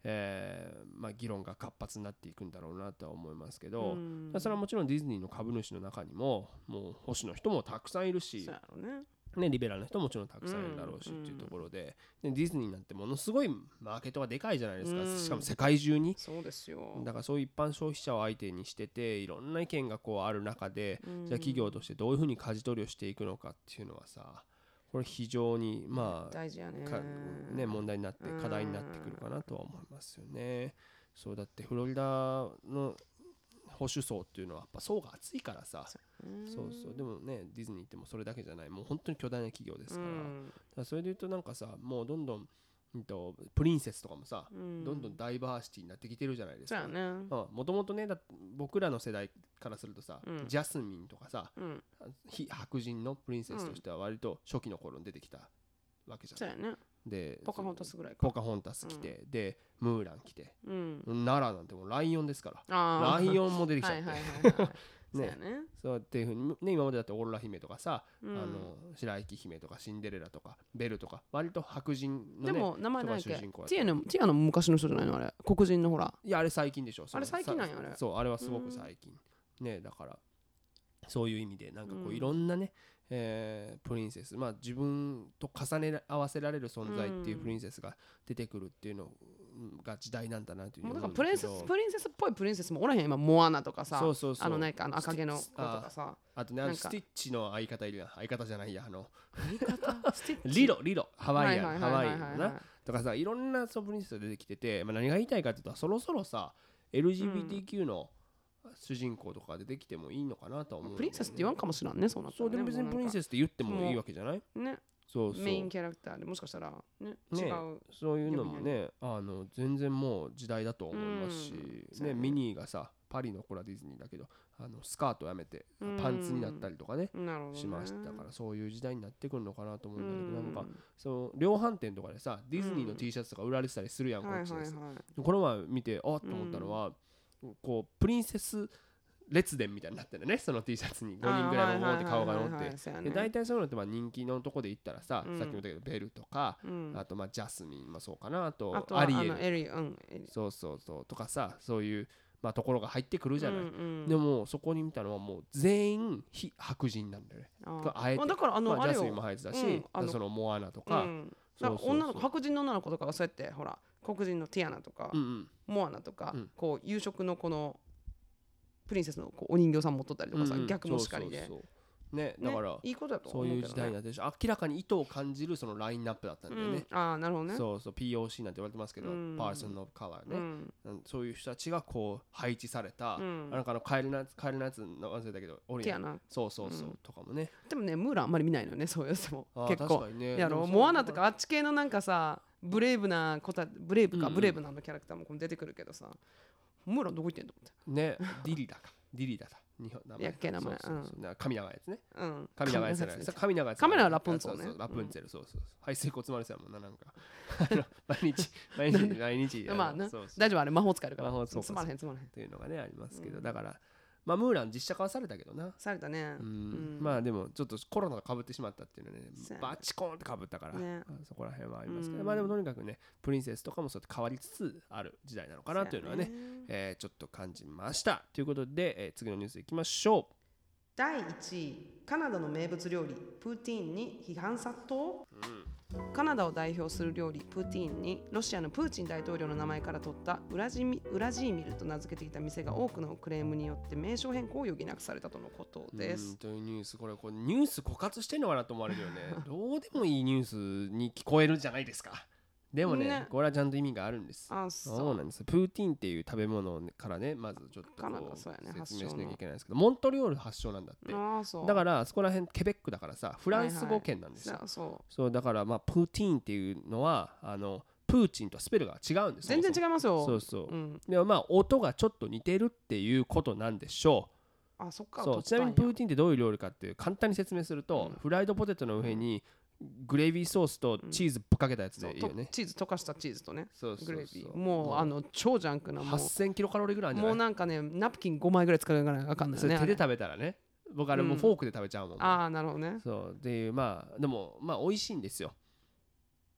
えーまあ、議論が活発になっていくんだろうなとは思いますけど、それはもちろんディズニーの株主の中にももう保守の人もたくさんいるし、ね、リベラルな人ももちろんたくさんいるだろうしっていうところで、でディズニーなんてものすごいマーケットがでかいじゃないですか、うん、しかも世界中に。 そうですよ。 だからそういう一般消費者を相手にしてていろんな意見がこうある中で、うん、じゃあ企業としてどういうふうに舵取りをしていくのかっていうのはさ、これ非常にまあ大事やね、 ね問題になって課題になってくるかなとは思いますよね。そうだってフロリダの保守層っていうのはやっぱ層が厚いからさ、そうそうでもねディズニーってもそれだけじゃない、もう本当に巨大な企業ですから、うん、だからそれで言うとなんかさもうどんどんとプリンセスとかもさ、うん、どんどんダイバーシティになってきてるじゃないですか。もともとねだ僕らの世代からするとさ、うん、ジャスミンとかさ、うん、非白人のプリンセスとしては割と初期の頃に出てきたわけじゃん、 うん、 でポカホンタスぐらいか。 ポカホンタス来て、うん、でムーラン来て、うん、奈良なんてもうライオンですから、ライオンも出てきちゃってね、そうっていう風にね、今までだってオーロラ姫とかさ、うん、あの白雪姫とかシンデレラとかベルとか割と白人のね、 でも名前ないっけ、ティアのティアの昔の人じゃないのあれ、黒人のほら。 いやあれ最近でしょ。 あれ最近なんやあれ。 そうあれはすごく最近、うん、ねだからそういう意味でなんかこういろんなね、うんえー、プリンセス、まあ自分と重ね合わせられる存在っていうプリンセスが出てくるっていうのが時代なんだなというふうに思うんですけど、 もうなんかプリンセスプリンセスっぽいプリンセスもおらへん今。モアナとかさ、 そうそうそう、 あのなんかあの赤毛の子とかさ、 あ, あとねあのスティッチの相方いるやん、相方じゃないやあの相方スティッチリロリロハワイアンハワイアンなとかさ、いろんなそのプリンセスが出てきてて、まあ、何が言いたいかっていうとそろそろさ エルジービーティーキュー の主人公とか出てきてもいいのかなと思う、ね、 プリンセスって言わんかもしれんね。そうなったらね。そうでも別にプリンセスって言ってもいいわけじゃないね。 そうそうメインキャラクターでもしかしたら、ねね、 違うそういうのもねあの全然もう時代だと思いますし、うんね、ミニーがさパリの子らディズニーだけどあのスカートをやめてパンツになったりとかね、うん、しましたから、そういう時代になってくるのかなと思うんだけど、うん、なんかその量販店とかでさディズニーの T シャツとか売られてたりするやん、うん、こっちです、はいはいはい、この前見てあっと思ったのは、うん、こうプリンセス列伝みたいになってるね、その T シャツにごにんぐらいもって顔が載って、大体そういうのってまあ人気のとこで言ったらさ、うん、さっきも言ったけどベルとか、うん、あとまあジャスミンもそうかな、あとアリエル、 エリ、うん、 そうそうそうとかさ、そういうまあところが入ってくるじゃない、うんうん、でもそこに見たのはもう全員非白人なんだよね。あ, あえてだからあの、 まあ、ジャスミンも入ってたし、うん、あのそのモアナとか、うん、 そうそうそう、女の子白人の女の子とかがそうやってほら黒人のティアナとか、うんうん、モアナとか、うん、こう夕食のこのプリンセスのこうお人形さん持っとったりとかさ、うんうん、逆もしかりでそうそうそうね、だから、ね、いいことだと思うけどね、そういう時代になってるし、明らかに意図を感じるそのラインナップだったんだよね、 うん、ああなるほどね、 そうそう ピーオーシー なんて言われてますけど、うん、パーソンのカラーね、うん、そういう人たちがこう配置された、うん、なんかのカエルのやつカエルのやつの忘れたけどオリアンそうそうそう、うん、とかもね。 でもねムーランあんまり見ないのね、そういうやつも結構確かにね、 やろモアナとかあっち系のなんかさブレイブな子たブレイブか、うんうん、ブレイブなのキャラクターも出てくるけどさ、ムーランどこ行ってんのってね、ディリだかディリだか日本名前やっけ名前、 髪長いやつね、 うん、 髪長いやつじゃない、髪長いやつ、 髪長いラプンツェルね、 ラプンツェル、そうそうそう、排水骨丸さんもな、なんか毎日毎日毎日まあな大丈夫、あれ魔法使えるから魔法つまらへんつまらへんっていうのがねありますけど、だからまあムーラン実写化はされたけどな、 されたね、 うん、まあでもちょっとコロナが被ってしまったっていうのはね、バチコーンって被ったから、ね、そこら辺はありますけど、まあでもとにかくねプリンセスとかもそうやって変わりつつある時代なのかなというのはね、えー、ちょっと感じましたということで、えー、次のニュースいきましょう。 だいいちい、カナダの名物料理プーティーンに批判殺到、うん、カナダを代表する料理プーティーンにロシアのプーチン大統領の名前から取ったウラジミ、ウラジーミルと名付けていた店が多くのクレームによって名称変更を余儀なくされたとのことです。 うんというニュース、これ、これニュース枯渇してんのかなと思われるよねどうでもいいニュースに聞こえるじゃないですか。でも ね, ねこれはちゃんと意味があるんです。 あそう、そうなんです。プーティーンっていう食べ物からねまずちょっとこうそうや、ね、 説明しなきゃいけないんですけど、モントリオール発祥なんだって。 あそうだからそこら辺ケベックだからさフランス語圏なんですよ、はいはい、そうそうだからまあプーティーンっていうのはあのプーチンとスペルが違うんです。 全然違いますよ。 そうそう、うん、でもまあ音がちょっと似てるっていうことなんでしょう。あそっか。 そうちなみにプーティーンってどういう料理かっていう簡単に説明すると、うん、フライドポテトの上にグレイビーソースとチーズぶっかけたやつでいいよね、うん、 チーズ溶かしたチーズとね、 そうそうそう、 グレイビーもう、うん、あの超ジャンクなもうはっせんキロカロリーぐらいあるんじゃない。 もうなんかねナプキンごまいぐらい使うぐらいあかんないよね。 手で食べたらね、僕あれもうフォークで食べちゃうもん、ね、 うん、ああなるほどね。 そうっていうまあでもまあ美味しいんですよ。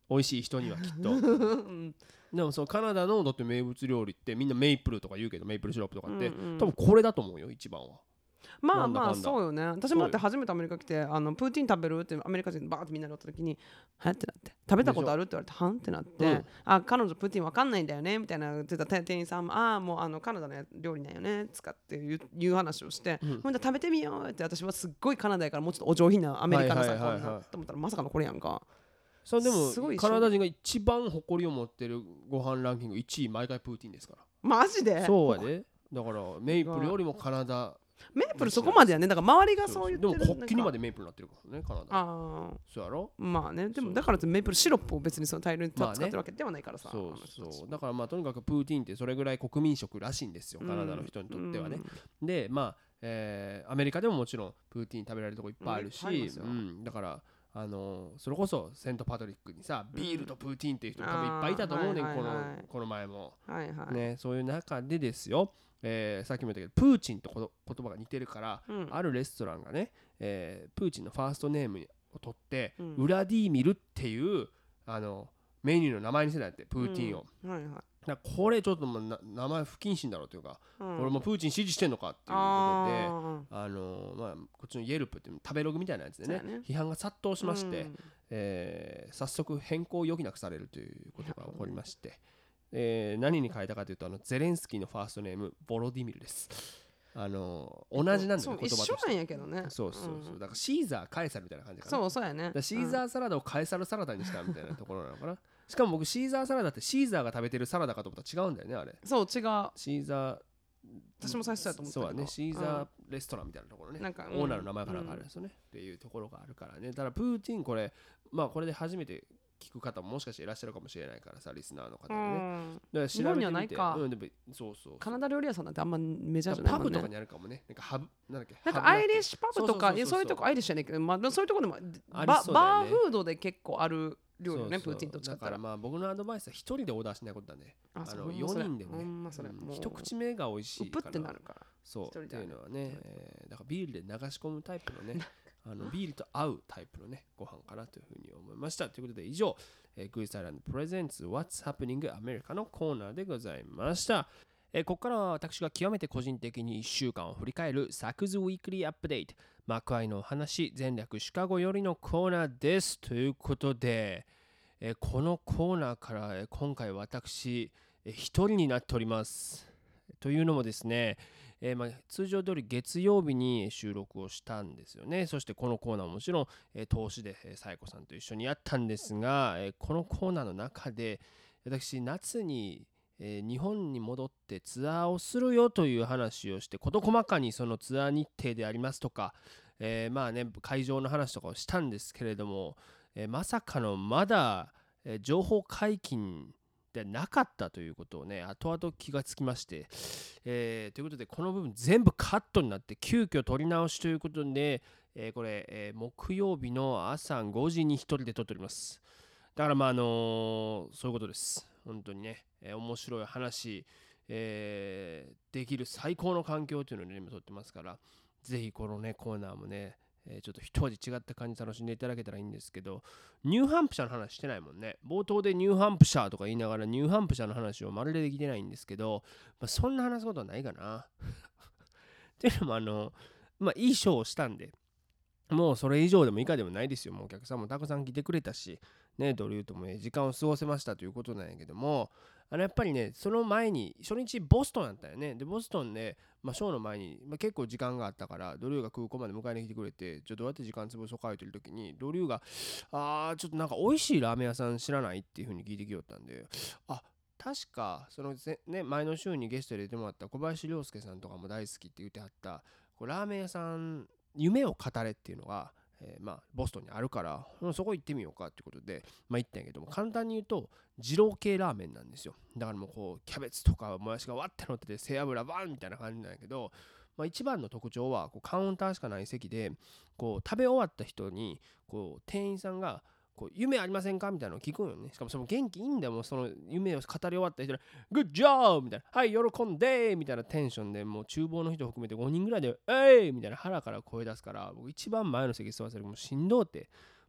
美味しい人にはきっと、うん、でもそうカナダのだって名物料理ってみんなメイプルとか言うけどメイプルシロップとかって、うんうん、多分これだと思うよ一番は。 まあまあそうよね。私もだって初めてアメリカ来てあのプーティン食べるってアメリカ人バーってみんなでおった時にはってなって食べたことあるって言われてはんってなって、うん、あ彼女プーティンわかんないんだよねみたいな言ってた店員さんもああもうあのカナダの料理なんよね使っていういう話をして、うん、ほんで食べてみようって私はすっごいカナダやからもうちょっとお上品なアメリカのさ、はいはいはいはい、と思ったらまさかのこれやんか。 そうでもカナダ人が一番誇りを持ってるご飯ランキングいちい毎回プーティンですから。 マジで？ そうやで。だからメイプルよりもカナダメープルそこまでやね。だから周りがそう言ってる。 でも国旗にまでメープルになってるからねカナダ。ああそうやろ。 まあねでもだからメープルシロップを別にその大量に使ってるわけではないからさ、 まあね、そうそうだからまあとにかくプーティーンってそれぐらい国民食らしいんですよカナダの人にとってはね、うん、でまあ、えー、アメリカでももちろんプーティーン食べられるとこいっぱいあるし、うん、だからあのー、それこそセントパトリックにさビールとプーティーンっていう人多分いっぱいいたと思うねん、この、この前も、はいはいね、そういう中でですよ、えー、さっきも言ったけどプーチンと言葉が似てるから、うん、あるレストランがね、えー、プーチンのファーストネームを取って、うん、ウラディーミルっていうあのメニューの名前にしてたんやってプーティーンを、うんはいはい、だこれちょっともう名前不謹慎だろうというか、うん、俺もプーチン支持してんのかっていうことで あ, あの、まあ、こっちのイエルプっていう食べログみたいなやつで ね, ね批判が殺到しまして、うんえー、早速変更を余儀なくされるということが起こりまして、えー、何に変えたかというとあのゼレンスキーのファーストネームボロディミルです。あの同じなんだよね、言葉として。 一緒なんやけどね。 そうそうそう、うん、だからシーザーカエサルみたいな感じかな。 そうそうやね。 だシーザーサラダをカエサルサラダにしたみたいなところなのかな。しかも僕シーザーサラダってシーザーが食べてるサラダかと思ったら違うんだよねあれ。 そう違う。 シーザー私も最初だと思ったけど。 そうね、シーザーレストランみたいなところね、なんか、うん、オーナーの名前からがあるんですよね、うん、っていうところがあるからね。ただプーティンこれまあこれで初めて聞く方ももしかしていらっしゃるかもしれないからさリスナーの方でね、うん、だから調べてみて日本にはないか、うん、でもそうそうそうカナダ料理屋さんなんてあんまメジャーじゃないもんね。 パブとかにあるかもね。なんかハブなんだっけなんかアイリッシュパブとかそういうとこアイリッシュじゃないけど、まあ、そういうとこでもバ, バーフードで結構ある料理ね、プーティンと使ったら。だからまあ僕のアドバイスは一人でオーダーしないことだね。ああのよにんでね、うんそれうん、一口目が美味しいからうぷってなるからそうっていうのはね、えー、だからビールで流し込むタイプのねあのビールと合うタイプのねご飯かなというふうに思いました。ということで以上、えー、グイスアイランドプレゼンツ What's Happening America のコーナーでございました。えー、ここからは私が極めて個人的にいっしゅうかんを振り返るサクズウィークリーアップデートマクアイのお話全略シカゴよりのコーナーです。ということで、えー、このコーナーから、えー、今回私、えー、一人になっております。というのもですね、えーまあ、通常通り月曜日に収録をしたんですよね。そしてこのコーナーももちろん、えー、投資でサイコさんと一緒にやったんですが、えー、このコーナーの中で私夏に、えー、日本に戻ってツアーをするよという話をして事細かにそのツアー日程でありますとか、えー、まあね会場の話とかをしたんですけれども、えー、まさかのまだ、えー、情報解禁でなかったということをね後々気がつきまして、えー、ということでこの部分全部カットになって急遽撮り直しということで、えー、これ、えー、木曜日の朝ごじに一人で撮っております。だからまああのー、そういうことです本当にね、えー、面白い話、えー、できる最高の環境というのをね撮ってますからぜひこのねコーナーもねえー、ちょっと一味違った感じ楽しんでいただけたらいいんですけど、ニューハンプシャーの話してないもんね。冒頭でニューハンプシャーとか言いながらニューハンプシャーの話をまるでできてないんですけど、まあ、そんな話すことはないかなっていうのもあのまあいいショーをしたんでもうそれ以上でも以下でもないですよ。もうお客さんもたくさん来てくれたしね、ドリューとも時間を過ごせましたということなんやけども、あのやっぱりねその前に初日ボストンだったよね。でボストンで、まあ、ショーの前に、まあ、結構時間があったからドリューが空港まで迎えに来てくれて、ちょっとどうやって時間潰そうか言ってる時にドリューがあーちょっとなんか美味しいラーメン屋さん知らないっていう風に聞いてきよったんで、あ確かそのね前の週にゲストで出てもらった小林亮介さんとかも大好きって言ってはったこうラーメン屋さん夢を語れっていうのがえー、まあボストンにあるからそこ行ってみようかっていうことでまあ行ったんやけども、簡単に言うと二郎系ラーメンなんですよ。だからもうこうキャベツとかもやしがわって乗ってて背脂バンみたいな感じなんやけど、まあ、一番の特徴はこうカウンターしかない席でこう食べ終わった人にこう店員さんがこう夢ありませんかみたいなのを聞くんよね。しかもその元気いいんだよ。もうその夢を語り終わった人にグッジョブみたいなはい喜んでみたいなテンションでもう厨房の人を含めてごにんぐらいでえいみたいな腹から声出すから、僕一番前の席座らせるもうしんどうって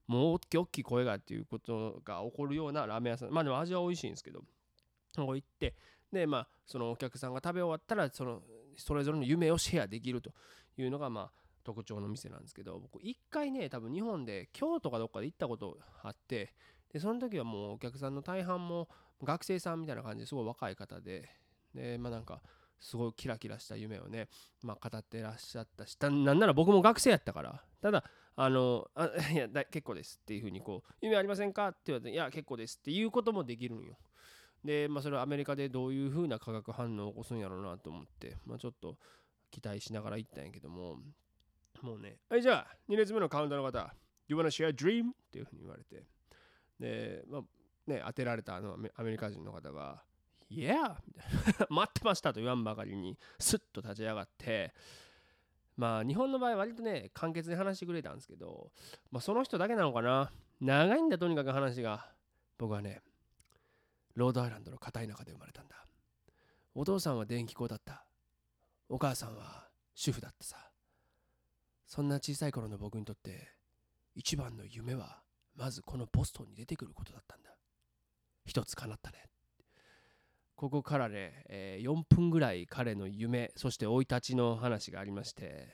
もう大きい大きい声がっていうことが起こるようなラーメン屋さん、まあでも味は美味しいんですけど、そこ行ってでまあそのお客さんが食べ終わったらそのそれぞれの夢をシェアできるというのがまあ特徴の店なんですけど、僕一回ね多分日本で京都かどっかで行ったことあって、でその時はもうお客さんの大半も学生さんみたいな感じですごい若い方で、でまあなんかすごいキラキラした夢をね、まあ、語ってらっしゃったし、なんなら僕も学生やったから、ただあのあいやだ結構ですっていう風にこう夢ありませんかって言われて、いや結構ですっていうこともできるんよ。でまあそれはアメリカでどういう風な化学反応を起こすんやろうなと思って、まあ、ちょっと期待しながら行ったんやけども、もうね、はいじゃあに列目のカウンターの方 You wanna share a dream? っていう風に言われて、でまあね当てられたあのアメリカ人の方がいやみたいな待ってましたと言わんばかりにスッと立ち上がって、まあ日本の場合割とね簡潔に話してくれたんですけど、まあその人だけなのかな、長いんだとにかく話が。僕はねロードアイランドの片田舎で生まれたんだ。お父さんは電気工だった。お母さんは主婦だったさ。そんな小さい頃の僕にとって一番の夢はまずこのボストンに出てくることだったんだ。一つ叶ったね。ここからね、えー、よんぷんぐらい彼の夢そして生い立ちの話がありまして、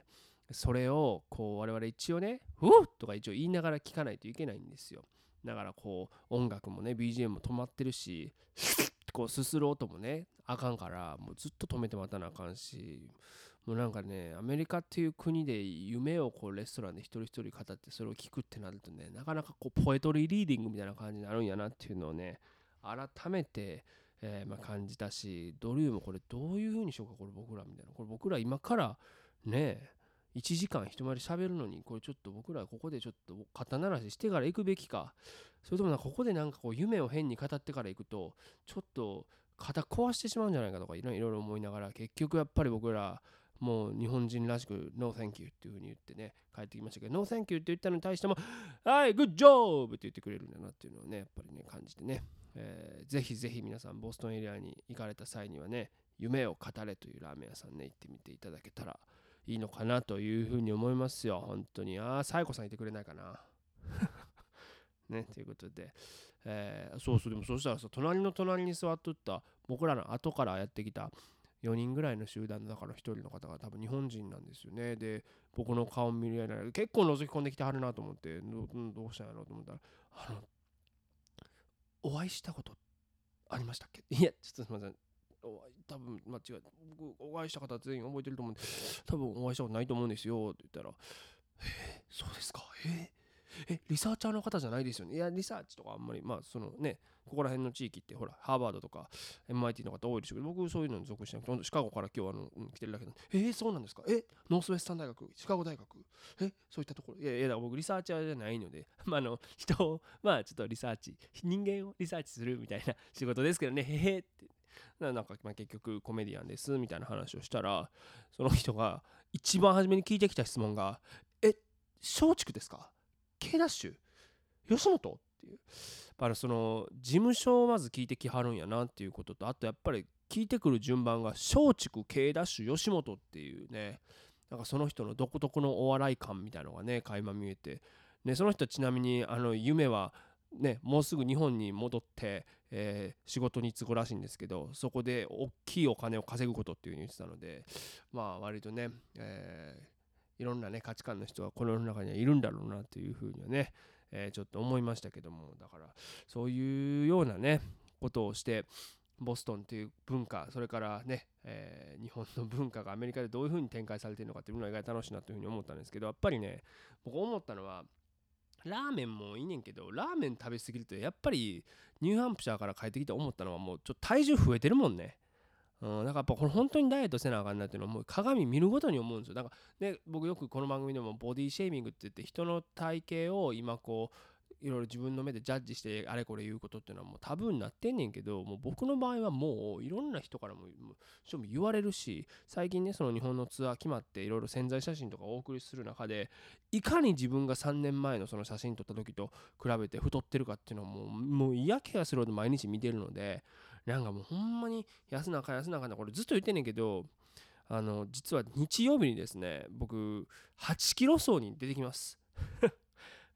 それをこう我々一応ねうっとか一応言いながら聞かないといけないんですよ。だからこう音楽もね ビージーエム も止まってるしこうすする音もねあかんから、もうずっと止めて待たなあかんし、もうなんかねアメリカっていう国で夢をこうレストランで一人一人語ってそれを聞くってなるとね、なかなかこうポエトリーリーディングみたいな感じになるんやなっていうのをね改めてえー、まあ感じたし、ドリューもこれどういう風にしようかこれ僕らみたいな、これ僕ら今からねいちじかん一回り喋るのに、これちょっと僕らここでちょっと肩慣らししてから行くべきか、それともなんかここでなんかこう夢を変に語ってから行くとちょっと肩壊してしまうんじゃないかとかいろいろ思いながら、結局やっぱり僕らもう日本人らしく No thank you っていう風に言ってね帰ってきましたけど、 No thank you って言ったのに対してもはい Good job って言ってくれるんだなっていうのをねやっぱりね感じてね、えー、ぜひぜひ皆さんボストンエリアに行かれた際にはね夢を語れというラーメン屋さんね行ってみていただけたらいいのかなというふうに思いますよ。本当に。ああ、サイコさんいてくれないかな。ね、ということで、えー、そうそう、でもそうしたらさ、隣の隣に座っとった僕らの後からやってきたよにんぐらいの集団の中のひとりの方が多分日本人なんですよね。で、僕の顔見るやない結構覗き込んできてはるなと思って、ど, どうしたんやろうと思ったら、あの、お会いしたことありましたっけ？いや、ちょっとすみません。多分間違い、僕お会いした方全員覚えてると思うんで、多分お会いしたことないと思うんですよって言ったら、えー、そうですか、えー、えリサーチャーの方じゃないですよね。いやリサーチとかあんまり、まあそのねここら辺の地域ってほらハーバードとか エムアイティー の方多いでしょうけど、僕そういうのに属してなくてシカゴから今日あの、うん、来てるだけで、えー、そうなんですか、えノースウェスタン大学、シカゴ大学、えそういったところ、いやいやだから僕リサーチャーじゃないので、まああの人をまあちょっとリサーチ人間をリサーチするみたいな仕事ですけどね、へへってなんか、まあ、結局コメディアンですみたいな話をしたら、その人が一番初めに聞いてきた質問が、え松竹ですか、 K ダッシュ吉本っていう、あのその事務所をまず聞いてきはるんやなっていうことと、あとやっぱり聞いてくる順番が松竹 K ダッシュ吉本っていうね、なんかその人の独特のお笑い感みたいなのがね垣間見えて、ね、その人はちなみにあの夢はね、もうすぐ日本に戻って、えー、仕事に就くらしいんですけど、そこで大きいお金を稼ぐことっていう風に言ってたので、まあ割とね、えー、いろんなね価値観の人がこの世の中にはいるんだろうなという風にはね、えー、ちょっと思いましたけども、だからそういうようなねことをしてボストンっていう文化、それからね、えー、日本の文化がアメリカでどういう風に展開されているのかっていうのが意外と楽しいなという風に思ったんですけど、やっぱりね僕思ったのはラーメンもいいねんけど、ラーメン食べ過ぎるとやっぱりニューハンプシャーから帰ってきて思ったのは、もうちょっと体重増えてるもんね。うん、だからやっぱこれ本当にダイエットせなあかんなっていうのはもう鏡見るごとに思うんですよ。だからね、僕よくこの番組でもボディシェーミングって言って人の体型を今こういろいろ自分の目でジャッジしてあれこれ言うことっていうのはもうタブーになってんねんけど、もう僕の場合はもういろんな人からも言われるし、最近ねその日本のツアー決まっていろいろ宣材写真とかお送りする中で、いかに自分がさんねんまえのその写真撮った時と比べて太ってるかっていうのはもうもう嫌気がするほど毎日見てるので、なんかもうほんまに安なあかん安なあかんなこれずっと言ってんねんけど、あの実は日曜日にですね僕はちキロ走に出てきます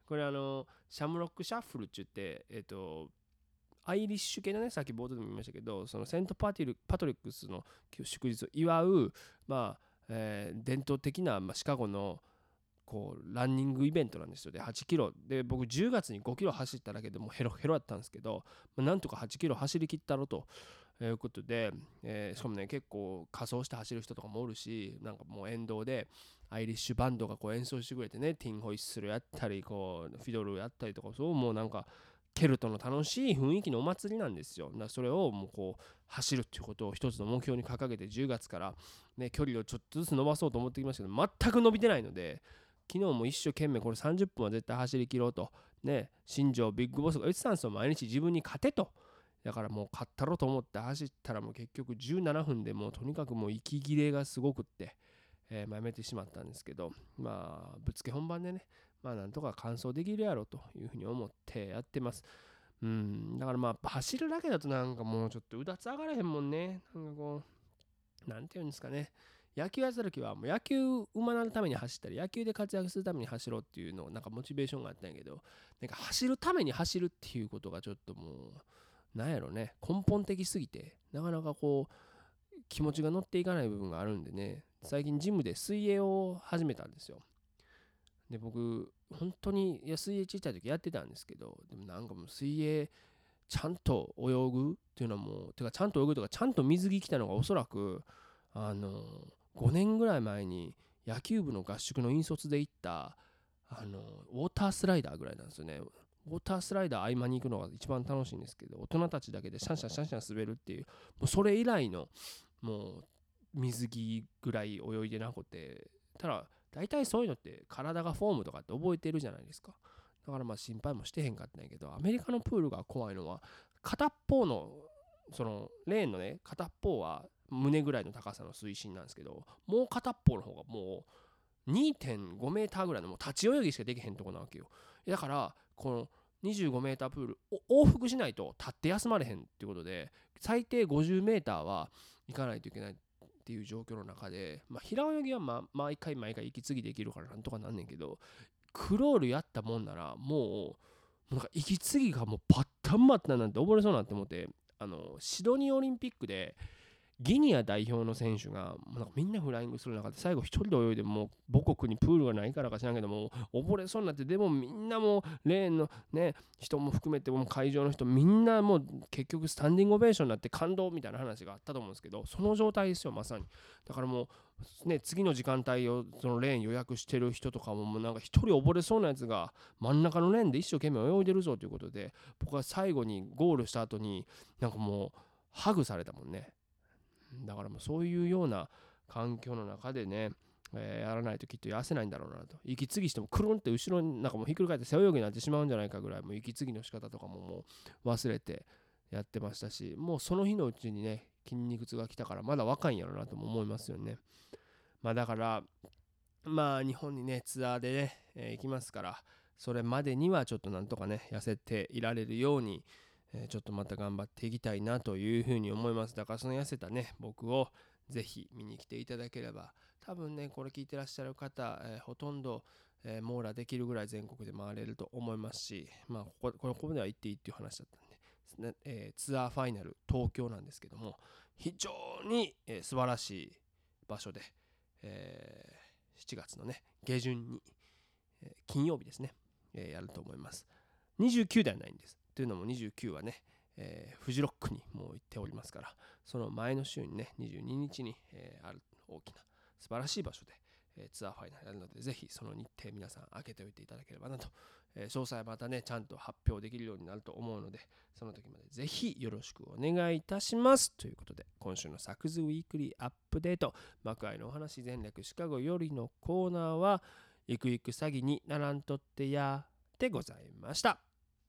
これあのシャムロックシャッフルって言って、えっとアイリッシュ系のね、さっき冒頭でも言いましたけど、そのセントパティルパトリックスの祝日を祝う、まあえー、伝統的な、まあ、シカゴのこうランニングイベントなんですよ。ではちキロで、僕じゅうがつにごキロ走っただけでもうヘロヘロだったんですけど、まあ、なんとかはちキロ走りきったろということで、えー、しかもね結構仮装して走る人とかもおるし、なんかもう沿道でアイリッシュバンドがこう演奏してくれてね、ティンホイッスルやったりこうフィドルやったりとか、そうもうなんかケルトの楽しい雰囲気のお祭りなんですよ。だからそれをもうこう走るっていうことを一つの目標に掲げてじゅうがつから、ね、距離をちょっとずつ伸ばそうと思ってきましたけど、全く伸びてないので、昨日も一生懸命これさんじゅっぷんは絶対走り切ろうと、ね、新庄ビッグボスが言ってたんですよ。毎日自分に勝てと。だからもう勝ったろうと思って走ったら、もう結局じゅうななふんでもうとにかくもう息切れがすごくって、えー、やめてしまったんですけど、まあぶっつけ本番でね、まあなんとか完走できるやろうというふうに思ってやってます。うん、だからまあ走るだけだとなんかもうちょっとうだつ上がらへんもんね。なんかこう、なんていうんですかね。野球やってた時はもう野球うまなるために走ったり、野球で活躍するために走ろうっていうのをなんかモチベーションがあったんやけど、なんか走るために走るっていうことがちょっともうなんやろね、根本的すぎてなかなかこう気持ちが乗っていかない部分があるんでね、最近ジムで水泳を始めたんですよ。で僕本当にいや水泳ちっちゃい時やってたんですけど、でもなんかもう水泳ちゃんと泳ぐっていうのはもうてかちゃんと泳ぐとかちゃんと水着着たのがおそらくあのごねんぐらい前に野球部の合宿の引率で行ったあのウォータースライダーぐらいなんですよね。ウォータースライダー合間に行くのが一番楽しいんですけど、大人たちだけでシャンシャンシャンシャン滑るっていう、もうそれ以来のもう水着ぐらい泳いでなくて、ただ大体そういうのって体がフォームとかって覚えてるじゃないですか。だからまあ心配もしてへんかったんやけど、アメリカのプールが怖いのは片っぽのそのレーンのね片っぽは胸ぐらいの高さの水深なんですけど、もう片っぽの方がもう にてんご メーターぐらいのもう立ち泳ぎしかできへんとこなわけよ。だからこのにじゅうごメータープールを往復しないと立って休まれへんっていうことで、最低ごじゅうメーターは行かないといけないっていう状況の中で、まあ、平泳ぎはまあ毎回毎回息継ぎできるからなんとかなんねんけど、クロールやったもんならもうなんか息継ぎがもうパッタンマッタンなんて溺れそうなって思って、あのシドニーオリンピックでギニア代表の選手がなんかみんなフライングする中で最後一人で泳いで、もう母国にプールがないからか知らんけども溺れそうになって、でもみんなもうレーンのね人も含めても会場の人みんなもう結局スタンディングオベーションになって感動みたいな話があったと思うんですけど、その状態ですよまさに。だからもうね次の時間帯をそのレーン予約してる人とかももうなんか一人溺れそうなやつが真ん中のレーンで一生懸命泳いでるぞということで、僕は最後にゴールした後になんかもうハグされたもんね。だからもうそういうような環境の中でね、えー、やらないときっと痩せないんだろうなと。息継ぎしてもくるんって後ろになんかもうひっくり返って背泳ぎになってしまうんじゃないかぐらい、もう息継ぎの仕方とかももう忘れてやってましたし、もうその日のうちにね筋肉痛が来たからまだ若いんやろうなとも思いますよね。まあだからまあ日本にねツアーでね、えー、行きますから、それまでにはちょっとなんとかね痩せていられるようにえー、ちょっとまた頑張っていきたいなというふうに思います。だからその痩せたね僕をぜひ見に来ていただければ、多分ねこれ聞いてらっしゃる方、えー、ほとんど、えー、網羅できるぐらい全国で回れると思いますし、まあここここでは行っていいっていう話だったんで、ねえー、ツアーファイナル東京なんですけども、非常に、えー、素晴らしい場所で、えー、しちがつのね下旬に、えー、金曜日ですね、えー、やると思います。にじゅうきゅうではないんです。というのもにじゅうきゅうはね、えー、フジロックにもう行っておりますから、その前の週にねにじゅうににちに、えー、ある大きな素晴らしい場所で、えー、ツアーファイナルやるので、ぜひその日程皆さん開けておいていただければなと、えー、詳細はまたねちゃんと発表できるようになると思うので、その時までぜひよろしくお願いいたしますということで、今週のサクズウィークリーアップデート幕愛のお話全略シカゴよりのコーナーは、ゆくゆく詐欺にならんとってやでございました。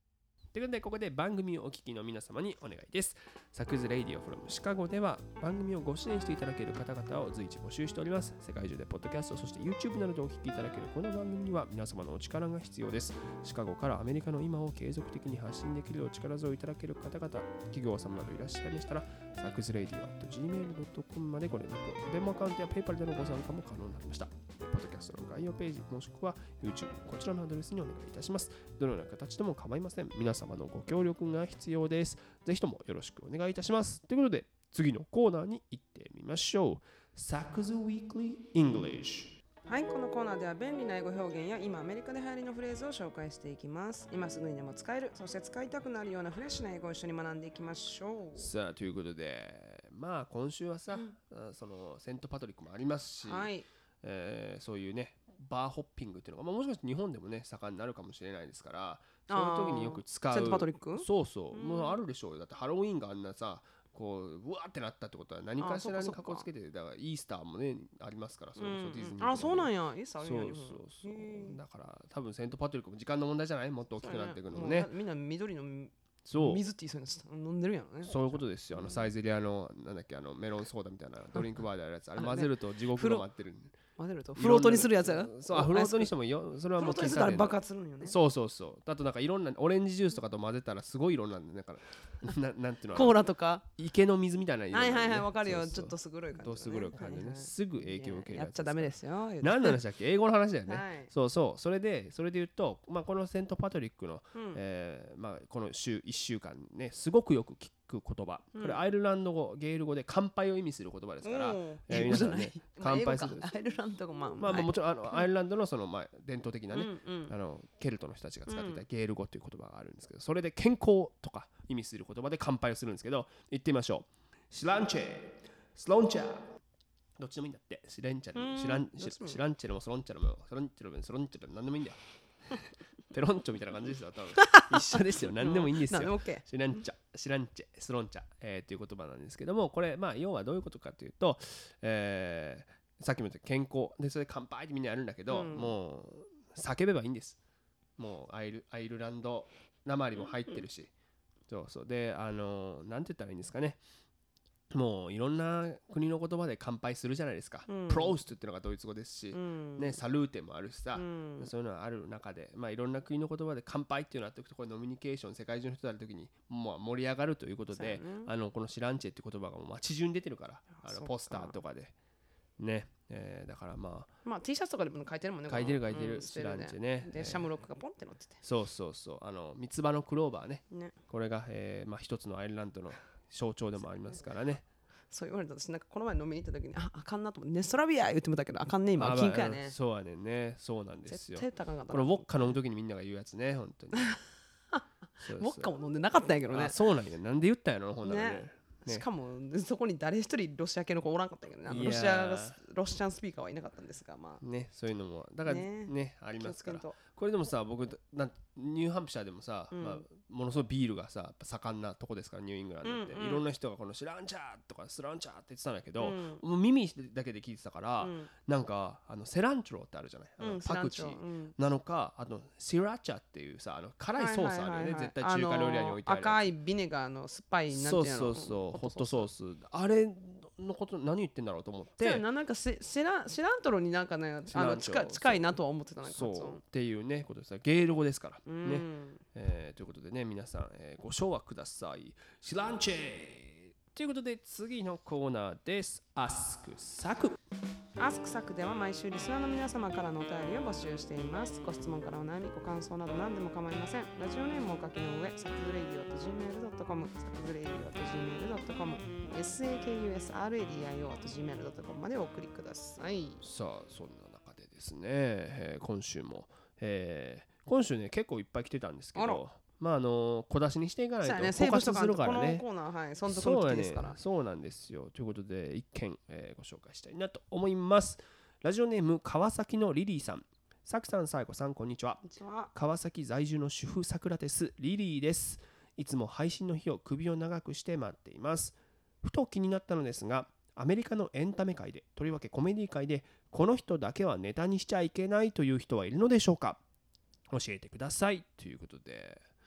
ということで、ここで番組をお聞きの皆様にお願いです。サクズレイディオフロムシカゴでは番組をご支援していただける方々を随時募集しております。世界中でポッドキャスト、そして YouTube などでお聞きいただけるこの番組には皆様のお力が必要です。シカゴからアメリカの今を継続的に発信できるお力添えいただける方々、企業様などいらっしゃいましたら、サクズレイディオ アット ジーメール ドットコム までご連絡を。デモアカウントや PayPal でのご参加も可能になりました。ポッドキャストの概要ページ、もしくは YouTube、こちらのアドレスにお願いいたします。どのような形でも構いません。皆様のご協力が必要です。ぜひともよろしくお願いいたします。ということで、次のコーナーに行ってみましょう。サクズ Weekly English。 はい、このコーナーでは便利な英語表現や今アメリカで流行りのフレーズを紹介していきます。今すぐにでも使える、そして使いたくなるようなフレッシュな英語を一緒に学んでいきましょう。 さあ、ということで、まあ今週はさ、うん、そのセントパトリックもありますし、はい、えー、そういうね、バーホッピングっていうのが、まあ、もしかして日本でもね盛んになるかもしれないですから、そういう時によく使う。 セントパトリック？ そうそう、うん、もうあるでしょう。だってハロウィーンがあんなさ、こううわーってなったってことは何かしらにかこつけて、だからイースターもねありますから、それこそディズニー、ね、 あ、そうなんや。イースターあるんや。 そうそうそう。だから多分セントパトリックも時間の問題じゃない？もっと大きくなっていくのもね。 みんな緑のそう水って言いそうに飲んでるやんね。 そういうことですよ。あのサイゼリアのなんだっけ、あのメロンソーダみたいなドリンクバーであるやつ、あれ混ぜると地獄が待ってる。 混ぜるとフロートにするやつや。 そう、フロートにしてもいいよ。それはもう消される。爆発するんよね。 そうそうそう。あとなんかいろんなオレンジジュースとかと混ぜたらすごい色なんで、だからななんていうの、 コーラとか池の水みたいな色、 ね。はいはいはい、わかるよ。ちょっとすぐろい感じ、ね。 すぐろい感じね、はいはい。すぐ影響を受けるやつ。 やっちゃダメですよ。 何の話だっけ？英語の話だよね。はい、そうそう。それでそれで言うと、まあこのセントパトリックの、うん、えー、まあこの週いっしゅうかんね、すごくよく聞く言葉、これアイルランド語、ゲール語で乾杯を意味する言葉ですから、 えー、皆さんね、 乾杯する。 アイルランド語、まあ、 まあ、もちろんあのアイルランドのそのまあ伝統的なね、うんうん、あのケルトの人たちが使っていたゲール語という言葉があるんですけど、それで健康とか意味する言葉で乾杯をするんですけど、言ってみましょう。シランチェ、スロンチャー、どっちでもいいんだって。シランチャ、シラン、シランチェでもスロンチャでもスロンチェでもスロンチェでも何でもいいんだよ。ペロンチョみたいな感じですよ、多分。一緒ですよ、何でもいいんですよ。シランチャ、シランチェ、スロンチャ、えー、という言葉なんですけども、これ、まあ、要はどういうことかというと、えー、さっきも言った健康で、それで乾杯ってみんなやるんだけど、うん、もう叫べばいいんです。もうアイル、アイルランドなまりも入ってるし、そうそう。で、あのー、なんて言ったらいいんですかね。もういろんな国の言葉で乾杯するじゃないですか、うん、プローストっていうのがドイツ語ですし、うんね、サルーテもあるしさ、うん、そういうのがある中で、まあ、いろんな国の言葉で乾杯っていうのがあっておくと、これノミニケーション世界中の人がある時にもう盛り上がるということで、ね、あのこのシランチェっていう言葉がもう街中に出てるから、あのポスターとかでね、えー、だからまあまあ T シャツとかでも書いてるもんね。 書いてる書いてる、うん、シランチェね。 で、シャムロックがポンって乗ってて、 そうそうそう、あの三つ葉のクローバー ね, ねこれが、えーまあ、一つのアイルランドの象徴でもありますからね。 そう言われた私、なんかこの前飲みに行った時に、あ、あかんなと思って、ネストラビア言ってもたけど、あかんね、今、金貨やね。 そうやねんね、そうなんですよ。 絶対高かった。 このウォッカ飲む時にみんなが言うやつね、本当に。 そうそうウォッカも飲んでなかったんやけどね。 あ、そうなんや、なんで言ったんやろ、ほんならね。ねね、しかもそこに誰一人ロシア系の子おらんかったけどね、ロシアロシアンスピーカーはいなかったんですが、まあね、そういうのもだから ね, ねありますから。これでもさ、僕なんニューハンプシャーでもさ、うんまあ、ものすごいビールがさやっぱ盛んなとこですから、ニューイングランドって、うんうん、いろんな人がこのシランチャーとかスランチャーって言ってたんだけど、うん、もう耳だけで聞いてたから、うん、なんかあのセランチョロってあるじゃない、あの、うん、パクチーなのか、あとシラチャっていうさ、あの辛いソースあるよね、はいはいはいはい、絶対中華料理屋に置いてある、 赤いビネガーの酸っぱいなんていうの、 そうそうそうホットソース、あれのこと何言ってんだろうと思って、 なんかシランシラントロになんかね、あの近近いなとは思ってた。なんかそうっていうねことです。ゲール語ですからね、えー、ということでね、皆さん、えー、ご唱和ください。シランチェということで、次のコーナーです。アスクサク。 アスクサクでは毎週リスナーの皆様からのお便りを募集しています。ご質問からお悩み、ご感想など何でも構いません。ラジオネームをお書きの上、サクズレイディオ アット ジーメール ドット コム、サクズレイディオ アット ジーメール ドット コム、サクズレイディオ アット ジーメール ドット コム までお送りください。 さあ、そんな中でですね、えー、今週も、えー、今週ね結構いっぱい来てたんですけど、まああの小出しにしていかないと枯渇するからね。 このコーナー、はい、そんとこの時ですから。 そうなんですよ。ということで一件、えー、ご紹介したいなと思います。ラジオネーム川崎のリリーさん。さくさん、さいこさん、こんにちは。川崎在住の主婦さくらテスリリーです。いつも配信の日を首を長くして待っています。ふと気になったのですが、アメリカのエンタメ界で、とりわけコメディ界で、この人だけはネタにしちゃいけないという人はいるのでしょうか。教えてくださいということで、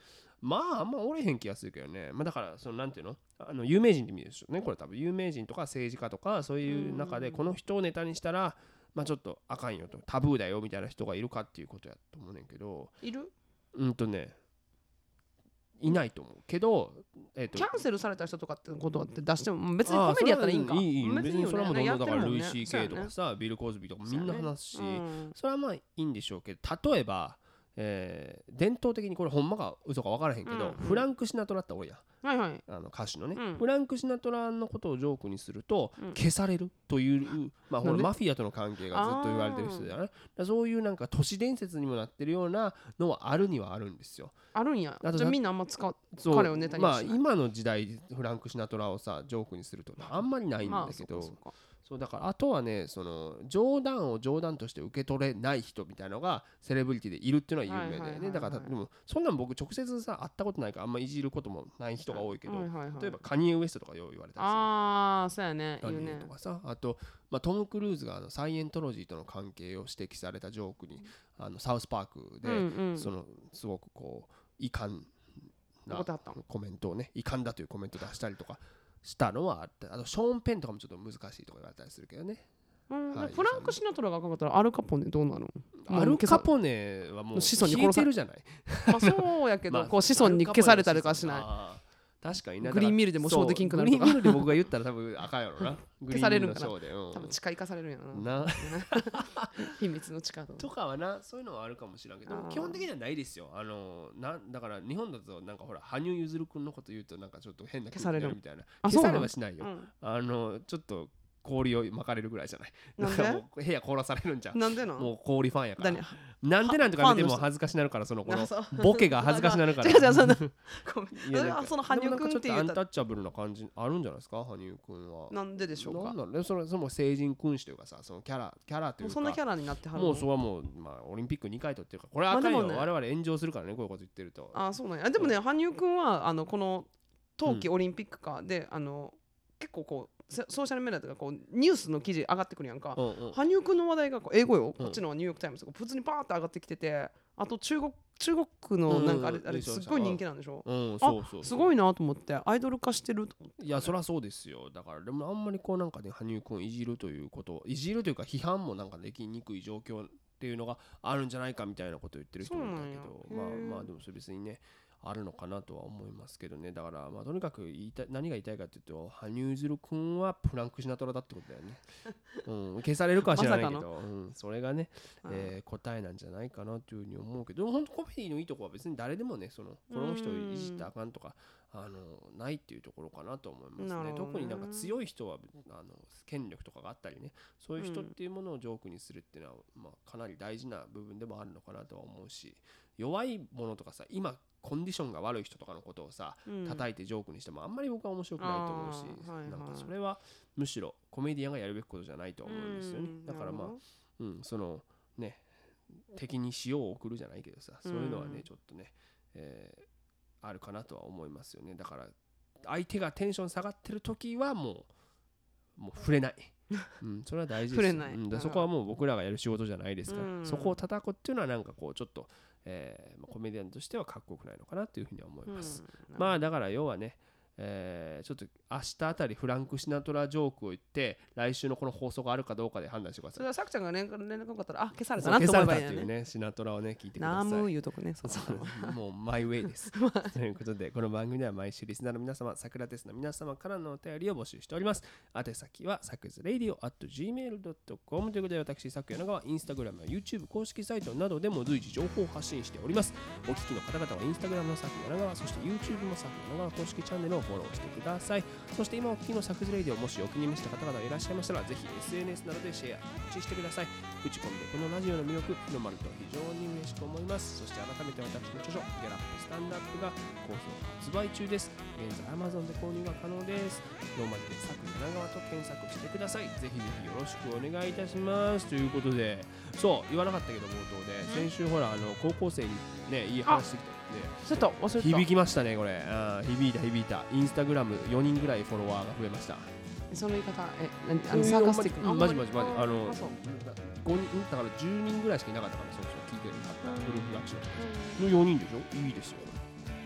まああんまおれへん気がするけどね。まあだからそのなんていうの、あの有名人って意味でしょうね。これ多分有名人とか政治家とかそういう中でこの人をネタにしたらまあちょっとあかんよと、タブーだよみたいな人がいるかっていうことやと思うねんけど。 いる？ うんとね。いないと思うけど、 えー、とキャンセルされた人とかってことって出しても別にコメディやったらいいんか。 いいいい別にそれはもうどんどんだからルイ・シー・ケーとかさ、ビル・コーズビーとかみんな話すし、それはまあいいんでしょうけど、例えば、えー、伝統的にこれほんまか嘘か分からへんけど、うんうん、フランク・シナトラっておるやん、 はいはい、 あの歌手のね、 うん、 フランク・シナトラのことをジョークにすると、うん、消されるという、まあ、ほらマフィアとの関係がずっと言われてる人だよね。だそういうなんか都市伝説にもなってるようなのはあるにはあるんですよ。 あるんや。じゃあみんなあんま使う彼をネタにしない。 まあ今の時代フランク・シナトラをさジョークにするとあんまりないんだけど、まあ、そうかそうか。そうだからあとはね、その冗談を冗談として受け取れない人みたいなのがセレブリティでいるっていうのは有名だよね。だからでもそんなん僕直接さ会ったことないからあんまいじることもない人が多いけど、はいはいはい、例えばカニエ・ウエストとかよう言われたりする。 ああそうやね。 カニエとかさ、あと、まあ、トム・クルーズがあのサイエントロジーとの関係を指摘されたジョークにあのサウスパークで、うんうん、そのすごくこう遺憾なコメントをね、遺憾だというコメントを出したりとかしたのはあって、あとショーン・ペンとかもちょっと難しいとか言われたりするけどね。 うんはい、フランク・シナトラがかかったらアルカポネどうなの？ アルカポネはもう消えてるじゃない。 まあそうやけど、まあ、こう子孫に消されたりとかしない。 確かにな。 グリーンミルでもショーできんくなるとか。 グリーンミルで僕が言ったら多分赤やろな。 消されるんかな。うん、多分地下生かされるんやな。な秘密の地下とかはな、そういうのはあるかもしれんけど、基本的にはないですよ。あのなだから日本だとなんかほら羽生結弦君のこと言うとなんかちょっと変な消されるみたいな。消されはしないよ。あ, あのちょっと氷を巻かれるぐらいじゃない。 なんで？ もう部屋凍らされるんじゃん。 なんでの？ もう氷ファンやから。なんでなんとか見ても恥ずかしなるから、そのこのボケが恥ずかしなるから。 違う違うそのその羽生君っていうアンタッチャブルな感じあるんじゃないですか、羽生君は。 なんででしょうか。 なんだろうね、そのその成人君子というかさ、そのキャラキャラというか。 そんなキャラになってはる。 もうそれはもうまあオリンピックにかい取ってるから、これはあかんよ。我々炎上するからね、こういうこと言ってると。 あ、そうなんや。でもね、羽生君はあのこの冬季オリンピックかで、あの結構こうソーシャルメディアとかこうニュースの記事上がってくるやんか、うんうん、羽生くんの話題がこう英語よ、こっちのニューヨークタイムズとか普通にバーって上がってきてて、あと中国中国のなんかあれ、うんうん、あれすっごい人気なんでしょ、うん、そうそうそう、すごいなと思って、アイドル化してると思って。 いやそりゃそうですよ。だからでもあんまりこうなんかね、羽生くんいじるということいじるというか批判もなんかできにくい状況っていうのがあるんじゃないかみたいなことを言ってる人もいたけど、まあまあでもそれ別にねあるのかなとは思いますけどね。だからまあとにかく言いたい何が言いたいかというと、羽生結弦君はフランク・シナトラだってことだよね、うん、消されるかは知らないけど、うん、それがね、えー、答えなんじゃないかなというふうに思うけど、本当コメディのいいとこは別に誰でもね、そのこの人をいじったらあかんとかあのないっていうところかなと思いますね。特になんか強い人はあの権力とかがあったりね、そういう人っていうものをジョークにするっていうのは、まあ、かなり大事な部分でもあるのかなとは思うし、弱いものとかさ、今コンディションが悪い人とかのことをさ、うん、叩いてジョークにしてもあんまり僕は面白くないと思うし、はいはい、なんかそれはむしろコメディアンがやるべきことじゃないと思うんですよね。だからまあ、うん、そのね敵に塩を送るじゃないけどさ、そういうのはね、うん、ちょっとね、えー、あるかなとは思いますよね。だから相手がテンション下がってる時はもうもう触れない。うん、それは大事です。触れない、うん、だそこはもう僕らがやる仕事じゃないですから、うん、そこを叩くっていうのはなんかこうちょっと、えー、コメディアンとしてはかっこよくないのかなというふうには思います、うん、まあだから要はね、えー、ちょっと明日あたりフランク・シナトラジョークを言って来週のこの放送があるかどうかで判断してください。 それはさくちゃんが連絡がかかったらあ消されたなって思えばいいよね。消されたっていうね、シナトラをね聞いてください。 ナム言うとこね。 そうそうもうマイウェイですということで、この番組では毎週リスナーの皆様、サクラテスの皆様からのお便りを募集しております。宛先はサクズレイディオ アットジーメールドットコム ということで、私サク柳川インスタグラムや YouTube 公式サイトなどでも随時情報を発信しております。お聞きの方々はインスタグラムのサク柳川、そして YouTube もサク柳川公式チャンネルをフォローしてください。そして今お聞きのサクズレイディオ、もしお気に召した方々がいらっしゃいましたら、ぜひ エスエヌエス などでシェア告知してください。打ち込んでこのラジオの魅力広まると非常に嬉しく思います。そして改めて私の著書ギャラップスタンダップが好評発売中です。現在 Amazon で購入が可能です。ローマ字でサク柳川と検索してください。ぜひぜひよろしくお願いいたしますということで、そう言わなかったけど冒頭で、先週ほらあの高校生にねいい話してきたちょっと忘れた。 響きましたねこれ。あ響いた響いた。インスタグラムよにんぐらいフォロワーが増えました。 その言い方えあのサーカスティック、 マジマジマジあのごにんだからじゅうにんぐらいしかいなかったから、そうそう聞いてるグループアクションのよにんでしょ。いいですよ。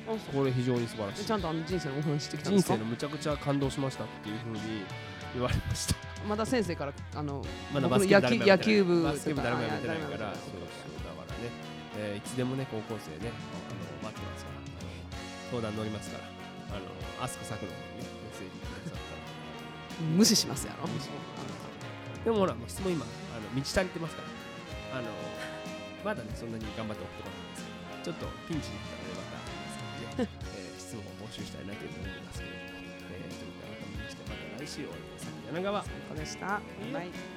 これ非常に素晴らしい。 ちゃんとあの人生のお話してきたんですか？ 人生のむちゃくちゃ感動しましたっていうふうに言われました。 まだ先生からあのまだバスケ部野球部バスケ部誰もやめてないから、そうそうだからね、えー、いつでもね高校生ねあの待ってますから、相談乗りますから、あのアスク作の方にねメッセージくださったら無視しますやろ。 でもほらもう質問今あの満ち足りてますから、あのまだねそんなに頑張って送ってこないんですけど、ちょっとピンチに来たのでまた皆さんにね、えー、質問を募集したいなというふうに思いますけど、えー、ということで改めましてまた来週お会いしましょう。柳川でした。バイバイ。